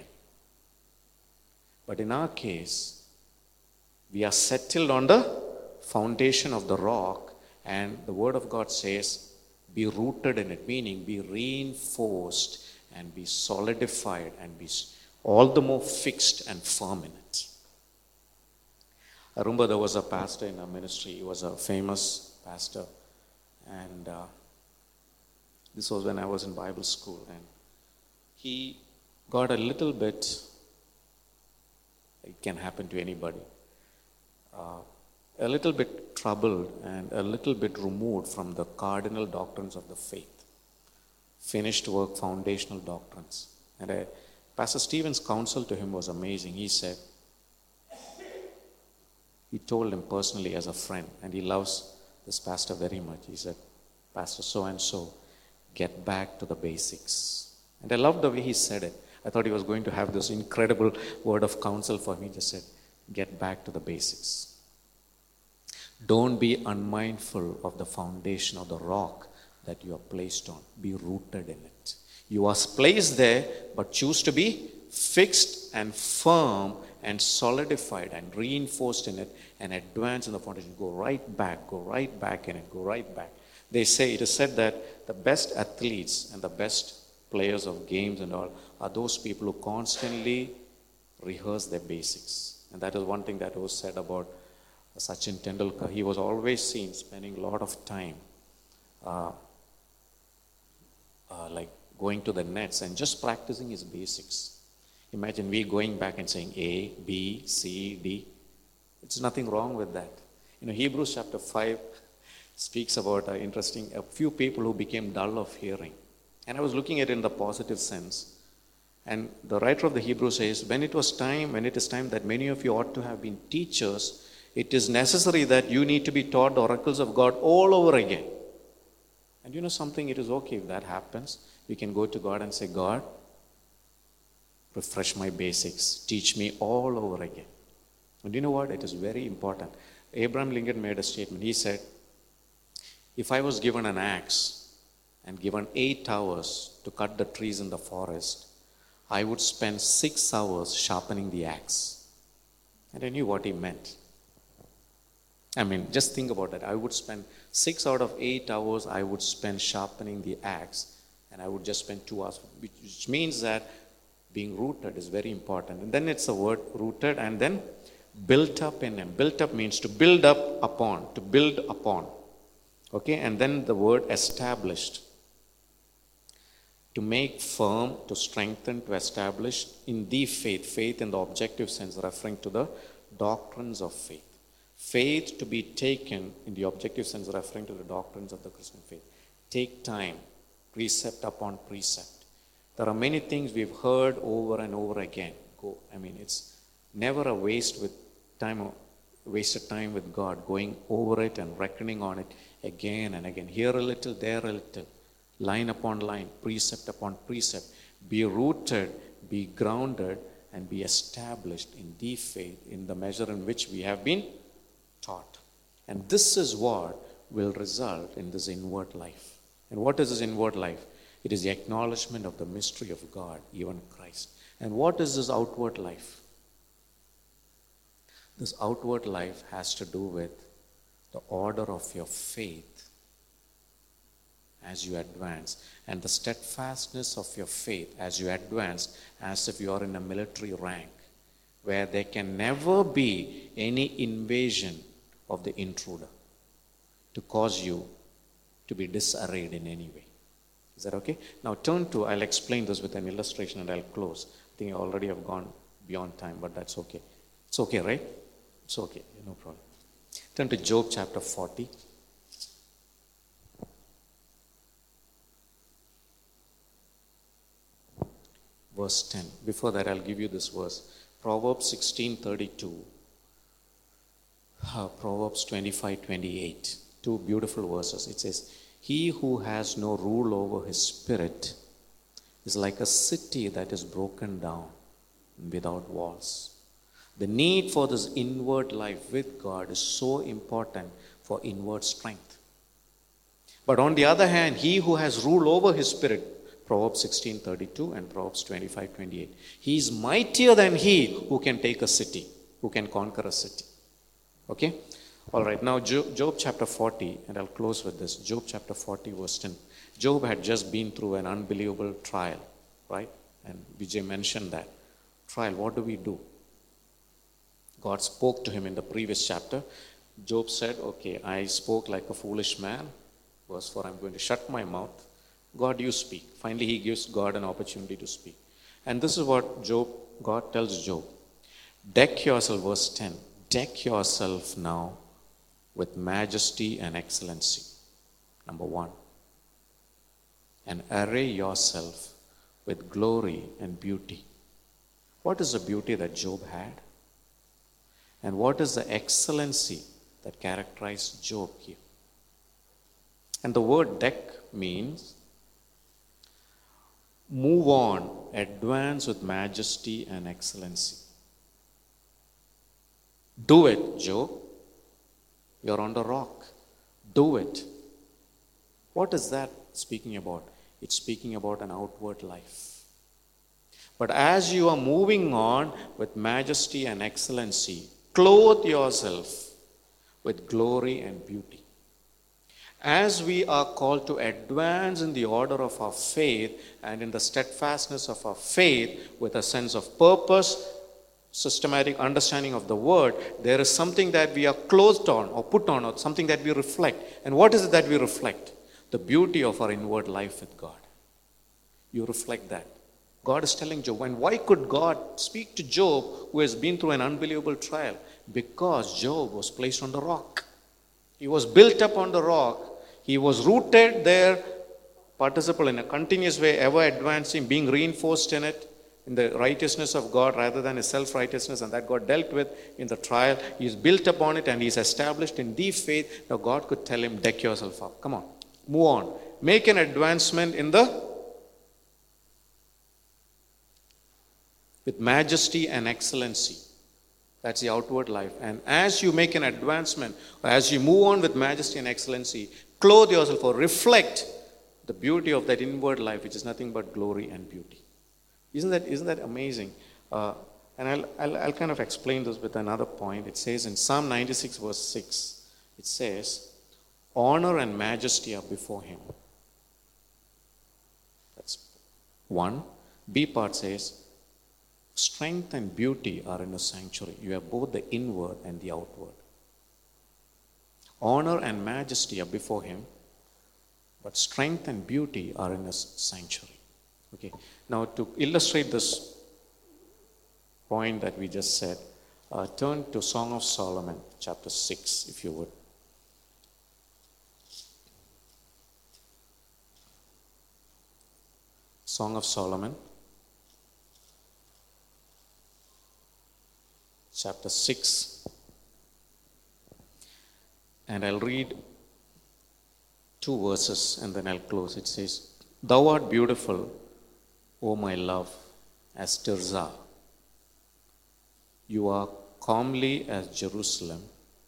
But in our case, we are settled on the foundation of the rock, and the Word of God says, be rooted in it, meaning be reinforced and be solidified and be all the more fixed and firm in it. I remember there was a pastor in our ministry. He was a famous pastor, and this was when I was in Bible school, and he got a little bit, it can happen to anybody, a little bit troubled and a little bit removed from the cardinal doctrines of the faith, finished work, foundational doctrines. And Pastor Stephen's counsel to him was amazing. He said, he told him personally as a friend, and he loves this pastor very much. He said, Pastor so-and-so, get back to the basics. And I loved the way he said it. I thought he was going to have this incredible word of counsel for me. He just said, get back to the basics. Don't be unmindful of the foundation of the rock that you are placed on. Be rooted in it. You are placed there, but choose to be fixed and firm and solidified and reinforced in it and advance in the foundation. Go right back in it, go right back. They say, it is said that the best athletes and the best players of games and all are those people who constantly rehearse their basics. And that is one thing that was said about Sachin Tendulkar. He was always seen spending a lot of time like going to the nets and just practicing his basics. Imagine we going back and saying A, B, C, D. It's nothing wrong with that. Hebrews chapter 5 speaks about a few people who became dull of hearing. And I was looking at it in the positive sense. And the writer of the Hebrews says, when it is time that many of you ought to have been teachers, it is necessary that you need to be taught the oracles of God all over again. And you know something, it is okay if that happens. We can go to God and say, God, refresh my basics. Teach me all over again. And you know what? It is very important. Abraham Lincoln made a statement. He said, if I was given an axe and given 8 hours to cut the trees in the forest, I would spend 6 hours sharpening the axe. And I knew what he meant. I mean, just think about that. I would spend 6 out of 8 hours, I would spend sharpening the axe, and I would just spend 2 hours, which means that being rooted is very important. And then it's a word rooted and then built up in him. Built up means to build up upon, to build upon. Okay, and then the word established. To make firm, to strengthen, to establish in the faith. Faith in the objective sense, referring to the doctrines of faith. Faith to be taken in the objective sense, referring to the doctrines of the Christian faith. Take time, precept upon precept. There are many things we've heard over and over again. It's never a wasted time with God, going over it and reckoning on it again and again. Here a little, there a little, line upon line, precept upon precept. Be rooted, be grounded, and be established in the faith, in the measure in which we have been taught. And this is what will result in this inward life. And what is this inward life? It is the acknowledgement of the mystery of God, even Christ. And what is this outward life? This outward life has to do with the order of your faith as you advance, and the steadfastness of your faith as you advance, as if you are in a military rank, where there can never be any invasion of the intruder to cause you to be disarrayed in any way. Is that okay? Now I'll explain this with an illustration and I'll close. I think I already have gone beyond time, but that's okay. It's okay, right? It's okay, no problem. Turn to Job chapter 40. Verse 10. Before that, I'll give you this verse. Proverbs 16:32. Proverbs 25:28. 2 beautiful verses. It says, he who has no rule over his spirit is like a city that is broken down without walls. The need for this inward life with God is so important for inward strength. But on the other hand, he who has rule over his spirit, Proverbs 16:32 and Proverbs 25:28, he is mightier than he who can take a city, who can conquer a city. Okay? All right, now Job chapter 40, and I'll close with this. Job chapter 40 verse 10. Job had just been through an unbelievable trial, right? And Vijay mentioned that. Trial, what do we do? God spoke to him in the previous chapter. Job said, okay, I spoke like a foolish man. Verse 4, I'm going to shut my mouth. God, you speak. Finally, he gives God an opportunity to speak. And this is what God tells Job. Deck yourself, verse 10, deck yourself now with majesty and excellency. Number 1. And array yourself with glory and beauty. What is the beauty that Job had? And what is the excellency that characterized Job here? And the word deck means move on, advance with majesty and excellency. Do it, Job. You're on the rock. Do it. What is that speaking about? It's speaking about an outward life. But as you are moving on with majesty and excellency, clothe yourself with glory and beauty. As we are called to advance in the order of our faith and in the steadfastness of our faith with a sense of purpose, systematic understanding of the word, there is something that we are clothed on or put on, or something that we reflect. And what is it that we reflect? The beauty of our inward life with God. You reflect that. God is telling Job. And why could God speak to Job, who has been through an unbelievable trial? Because Job was placed on the rock. He was built up on the rock. He was rooted there, participle in a continuous way, ever advancing, being reinforced in it, in the righteousness of God rather than his self-righteousness, and that God dealt with in the trial. He is built upon it and he is established in deep faith. Now God could tell him, deck yourself up. Come on, move on. Make an advancement with majesty and excellency. That's the outward life. And as you make an advancement, or as you move on with majesty and excellency, clothe yourself or reflect the beauty of that inward life, which is nothing but glory and beauty. Isn't that amazing? And I'll kind of explain this with another point. It says in Psalm 96 verse 6, it says, honor and majesty are before him. That's one. B part says, strength and beauty are in a sanctuary. You have both the inward and the outward. Honor and majesty are before him, but strength and beauty are in a sanctuary. Okay. Now to illustrate this point that we just said, turn to Song of Solomon, chapter 6, if you would. Song of Solomon, chapter 6, and I'll read 2 verses and then I'll close. It says, thou art beautiful, O my love, as Tirzah. You are comely as Jerusalem.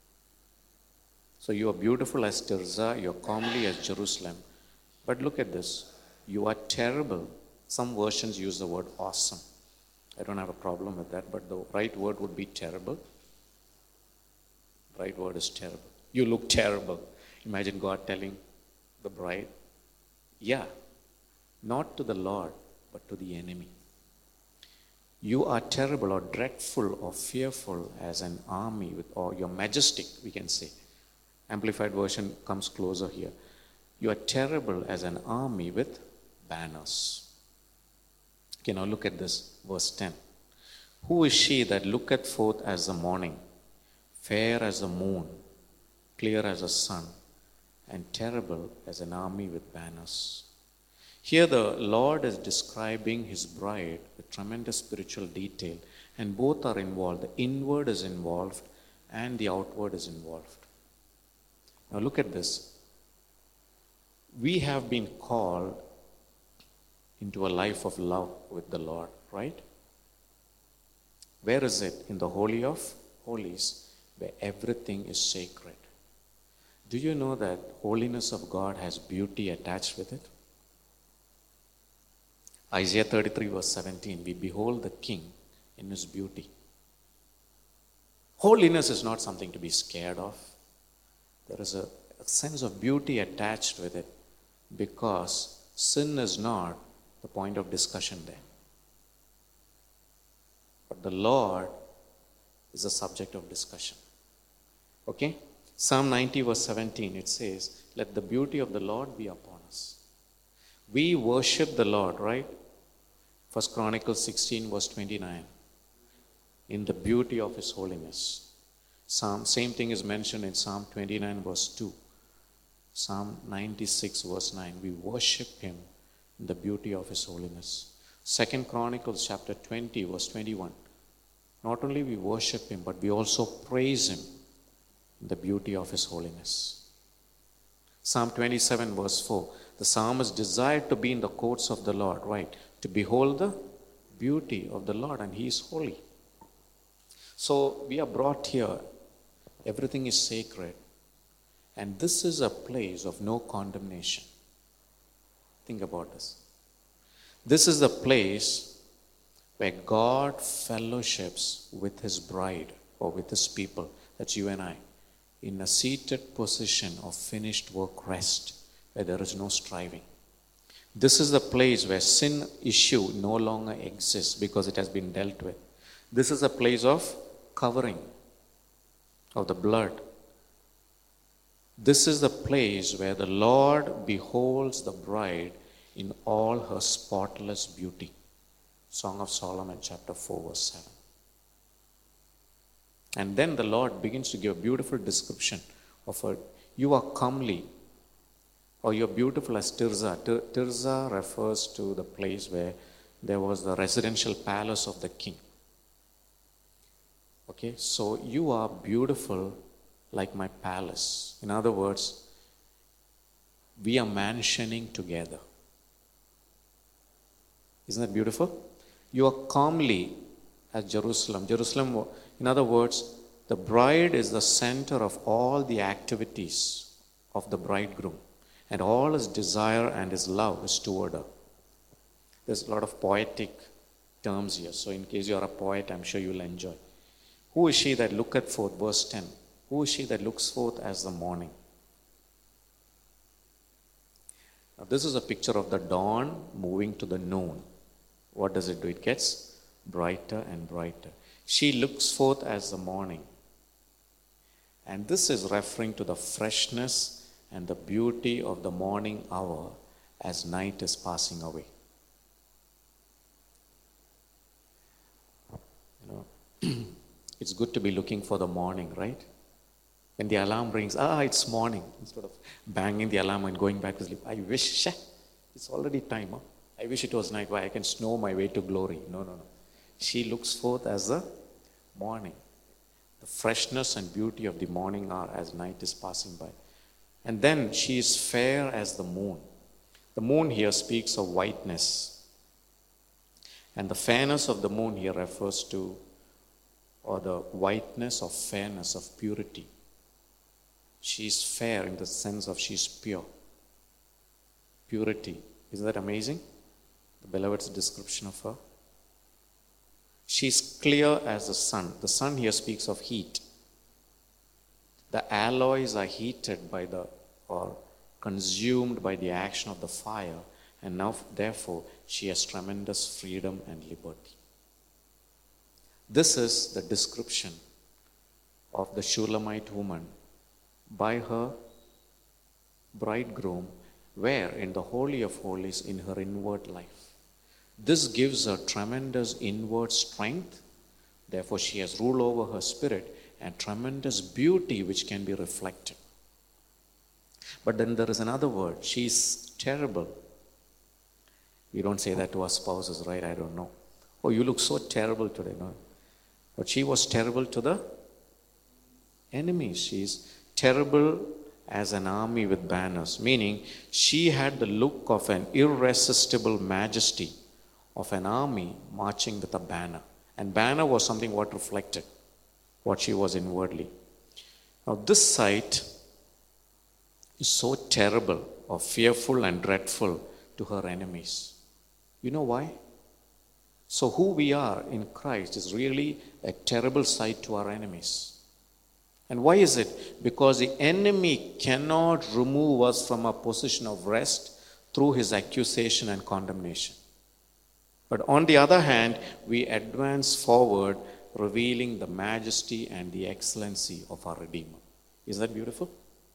So you are beautiful as Tirzah, you are comely as Jerusalem. But look at this. You are terrible. Some versions use the word awesome. I don't have a problem with that, but the right word would be terrible. The right word is terrible. You look terrible. Imagine God telling the bride, yeah, not to the Lord, but to the enemy. You are terrible or dreadful or fearful as an army, or you're majestic, we can say. Amplified version comes closer here. You are terrible as an army with banners. Okay, now look at this, verse 10. Who is she that looketh forth as the morning, fair as the moon, clear as the sun, and terrible as an army with banners? Here the Lord is describing his bride with tremendous spiritual detail, and both are involved. The inward is involved and the outward is involved. Now look at this. We have been called into a life of love with the Lord, right? Where is it? In the Holy of Holies, where everything is sacred. Do you know that holiness of God has beauty attached with it? Isaiah 33 verse 17, we behold the King in his beauty. Holiness is not something to be scared of. There is a sense of beauty attached with it, because sin is not the point of discussion there. But the Lord is the subject of discussion. Okay? Psalm 90 verse 17, it says, let the beauty of the Lord be upon us. We worship the Lord, right? 1 Chronicles 16 verse 29. In the beauty of his holiness. Same thing is mentioned in Psalm 29 verse 2. Psalm 96 verse 9. We worship him in the beauty of his holiness. 2 Chronicles chapter 20 verse 21. Not only we worship him, but we also praise him in the beauty of his holiness. Psalm 27 verse 4. The psalmist desired to be in the courts of the Lord, right? To behold the beauty of the Lord, and he is holy. So we are brought here. Everything is sacred. And this is a place of no condemnation. Think about this. This is the place where God fellowships with his bride or with his people, that's you and I, in a seated position of finished work rest, where there is no striving. This is the place where sin issue no longer exists because it has been dealt with. This is a place of covering of the blood. This is the place where the Lord beholds the bride in all her spotless beauty. Song of Solomon chapter 4 verse 7. And then the Lord begins to give a beautiful description of her. You are comely, or you're beautiful as Tirzah. Tirzah refers to the place where there was the residential palace of the king. Okay, so you are beautiful like my palace. In other words, we are mansioning together. Isn't that beautiful? You are comely as Jerusalem. Jerusalem, in other words, the bride is the center of all the activities of the bridegroom. And all his desire and his love is toward her. There's a lot of poetic terms here. So in case you're a poet, I'm sure you'll enjoy. Who is she that looketh forth? Verse 10. Who is she that looks forth as the morning? Now this is a picture of the dawn moving to the noon. What does it do? It gets brighter and brighter. She looks forth as the morning. And this is referring to the freshness and the beauty of the morning hour as night is passing away. It's good to be looking for the morning, right? When the alarm rings, it's morning. Instead of banging the alarm and going back to sleep, I wish, it's already time. Huh? I wish it was night where I can snow my way to glory. No. She looks forth as the morning. The freshness and beauty of the morning hour as night is passing by. And then she is fair as the moon. The moon here speaks of whiteness. And the fairness of the moon here refers to, or the whiteness of fairness, of purity. She is fair in the sense of she is pure. Purity. Isn't that amazing? The beloved's description of her. She is clear as the sun. The sun here speaks of heat. The alloys are heated by or consumed by the action of the fire, and now therefore she has tremendous freedom and liberty. This is the description of the Shulamite woman by her bridegroom, where in the Holy of Holies in her inward life. This gives her tremendous inward strength. Therefore she has rule over her spirit and tremendous beauty which can be reflected. But then there is another word. She is terrible. We don't say that to our spouses, right? I don't know. Oh, you look so terrible today. No. But she was terrible to the enemies. She is terrible as an army with banners, meaning she had the look of an irresistible majesty of an army marching with a banner. And banner was something what reflected what she was inwardly. Now this sight is so terrible or fearful and dreadful to her enemies. You know why? So who we are in Christ is really a terrible sight to our enemies. And why is it? Because the enemy cannot remove us from a position of rest through his accusation and condemnation. But on the other hand, we advance forward, revealing the majesty and the excellency of our Redeemer. Is that beautiful?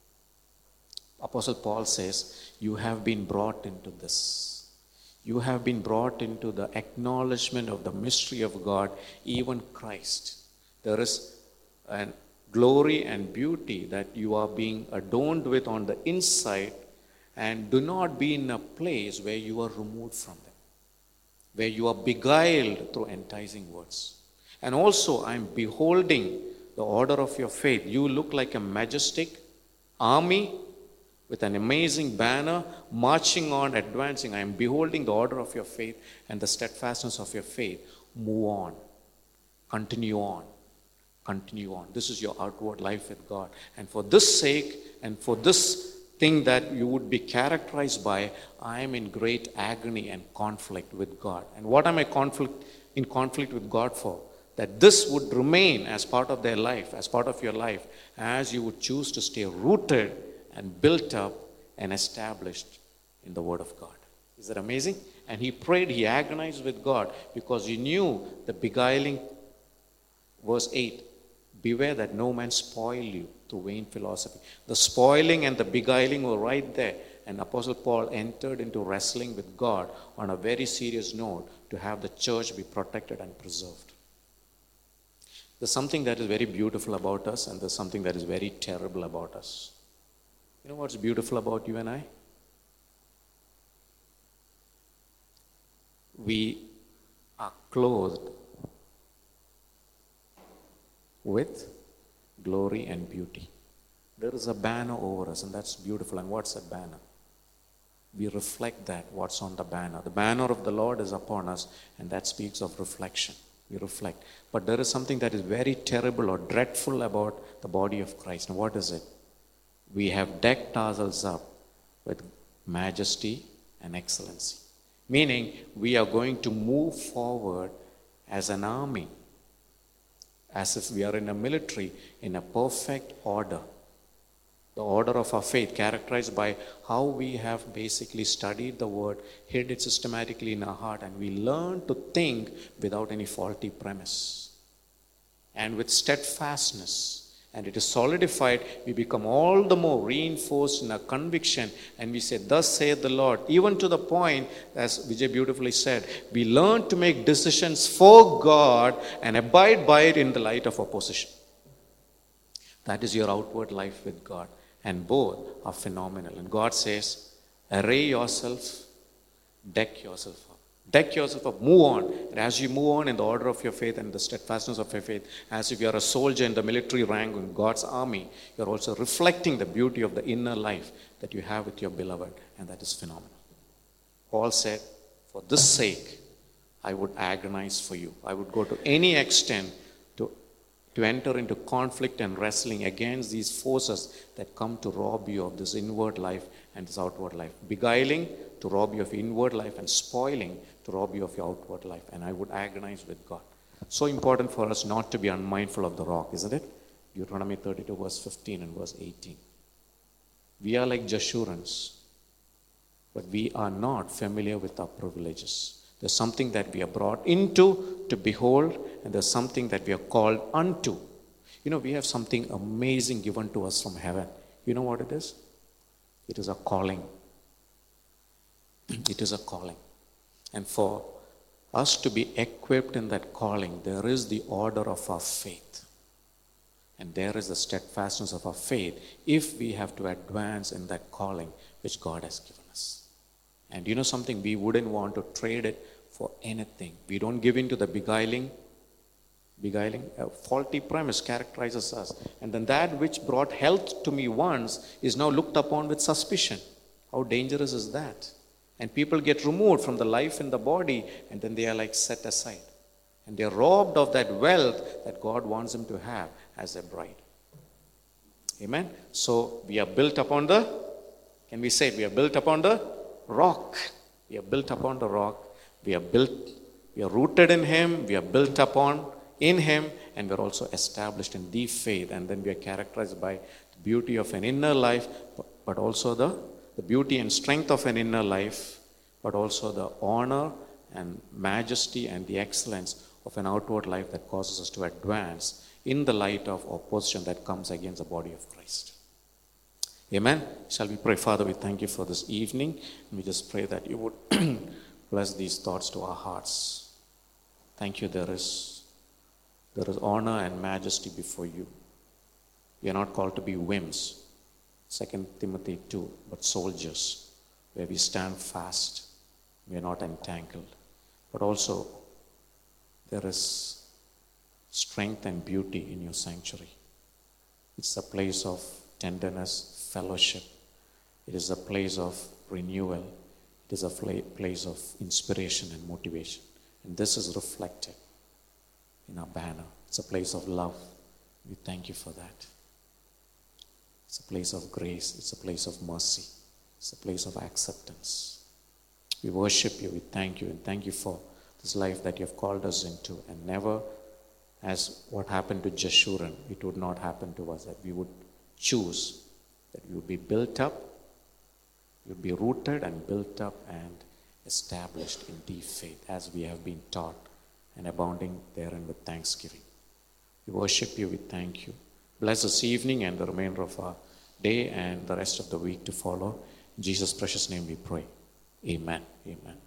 Apostle Paul says, you have been brought into this. You have been brought into the acknowledgement of the mystery of God, even Christ. There is an glory and beauty that you are being adorned with on the inside, and do not be in a place where you are removed from them, where you are beguiled through enticing words. And also, I am beholding the order of your faith. You look like a majestic army with an amazing banner, marching on, advancing. I am beholding the order of your faith and the steadfastness of your faith. Move on. Continue on. continue on. This is your outward life with God. And for this sake, and for this thing that you would be characterized by, I am in great agony and conflict with God. And what am I in conflict with God for? That this would remain as part of their life, as part of your life, as you would choose to stay rooted and built up and established in the Word of God. Is that amazing? And he prayed, he agonized with God because he knew the beguiling, verse 8, beware that no man spoil you through vain philosophy. The spoiling and the beguiling were right there. And Apostle Paul entered into wrestling with God on a very serious note to have the church be protected and preserved. There's something that is very beautiful about us, and there's something that is very terrible about us. You know what's beautiful about you and I? We are clothed with glory and beauty. There is a banner over us, and that's beautiful. And what's that banner? We reflect that, what's on the banner. The banner of the Lord is upon us, and that speaks of reflection. We reflect. But there is something that is very terrible or dreadful about the body of Christ. And what is it? We have decked ourselves up with majesty and excellency. Meaning, we are going to move forward as an army, as if we are in a military, in a perfect order. The order of our faith, characterized by how we have basically studied the Word, hid it systematically in our heart, and we learn to think without any faulty premise. And with steadfastness, and it is solidified, we become all the more reinforced in our conviction, and we say, thus saith the Lord, even to the point, as Vijay beautifully said, we learn to make decisions for God and abide by it in the light of opposition. That is your outward life with God. And both are phenomenal. And God says, array yourself, deck yourself up. Deck yourself up, move on. And as you move on in the order of your faith and the steadfastness of your faith, as if you are a soldier in the military rank in God's army, you're also reflecting the beauty of the inner life that you have with your beloved. And that is phenomenal. Paul said, for this sake, I would agonize for you. I would go to any extent to enter into conflict and wrestling against these forces that come to rob you of this inward life and this outward life. Beguiling to rob you of inward life, and spoiling to rob you of your outward life. And I would agonize with God. So important for us not to be unmindful of the rock, isn't it? Deuteronomy 32 verse 15 and verse 18. We are like Jeshurans, but we are not familiar with our privileges. There's something that we are brought into to behold, and there's something that we are called unto. You know, we have something amazing given to us from heaven. You know what it is? It is a calling. It is a calling. And for us to be equipped in that calling, there is the order of our faith. And there is the steadfastness of our faith if we have to advance in that calling which God has given us. And you know something, we wouldn't want to trade it for anything. We don't give in to the beguiling. A faulty premise characterizes us. And then that which brought health to me once is now looked upon with suspicion. How dangerous is that? And people get removed from the life in the body, and then they are like set aside. And they are robbed of that wealth that God wants them to have as a bride. Amen? So we are built upon can we say it? We are built upon the rock. We are built upon the rock. We are rooted in Him. We are built upon in Him, and we're also established in the faith. And then we are characterized by the beauty of an inner life, but also the beauty and strength of an inner life, but also the honor and majesty and the excellence of an outward life that causes us to advance in the light of opposition that comes against the body of Christ. Amen. Shall we pray? Father, we thank you for this evening, and we just pray that you would bless these thoughts to our hearts. Thank you. There is honor and majesty before you. We are not called to be whims, 2 Timothy 2, but soldiers, where we stand fast. We are not entangled. But also, there is strength and beauty in your sanctuary. It's a place of tenderness, fellowship. It is a place of renewal. It is a place of inspiration and motivation. And this is reflected in our banner. It's a place of love. We thank you for that. It's a place of grace. It's a place of mercy. It's a place of acceptance. We worship you. We thank you. And thank you for this life that you have called us into. And never, as what happened to Jeshurun, it would not happen to us. That we would choose, that we would be built up, we would be rooted and built up and established in deep faith as we have been taught, and abounding therein with thanksgiving. We worship you. We thank you. Bless this evening and the remainder of our day and the rest of the week to follow. In Jesus' precious name we pray. Amen. Amen.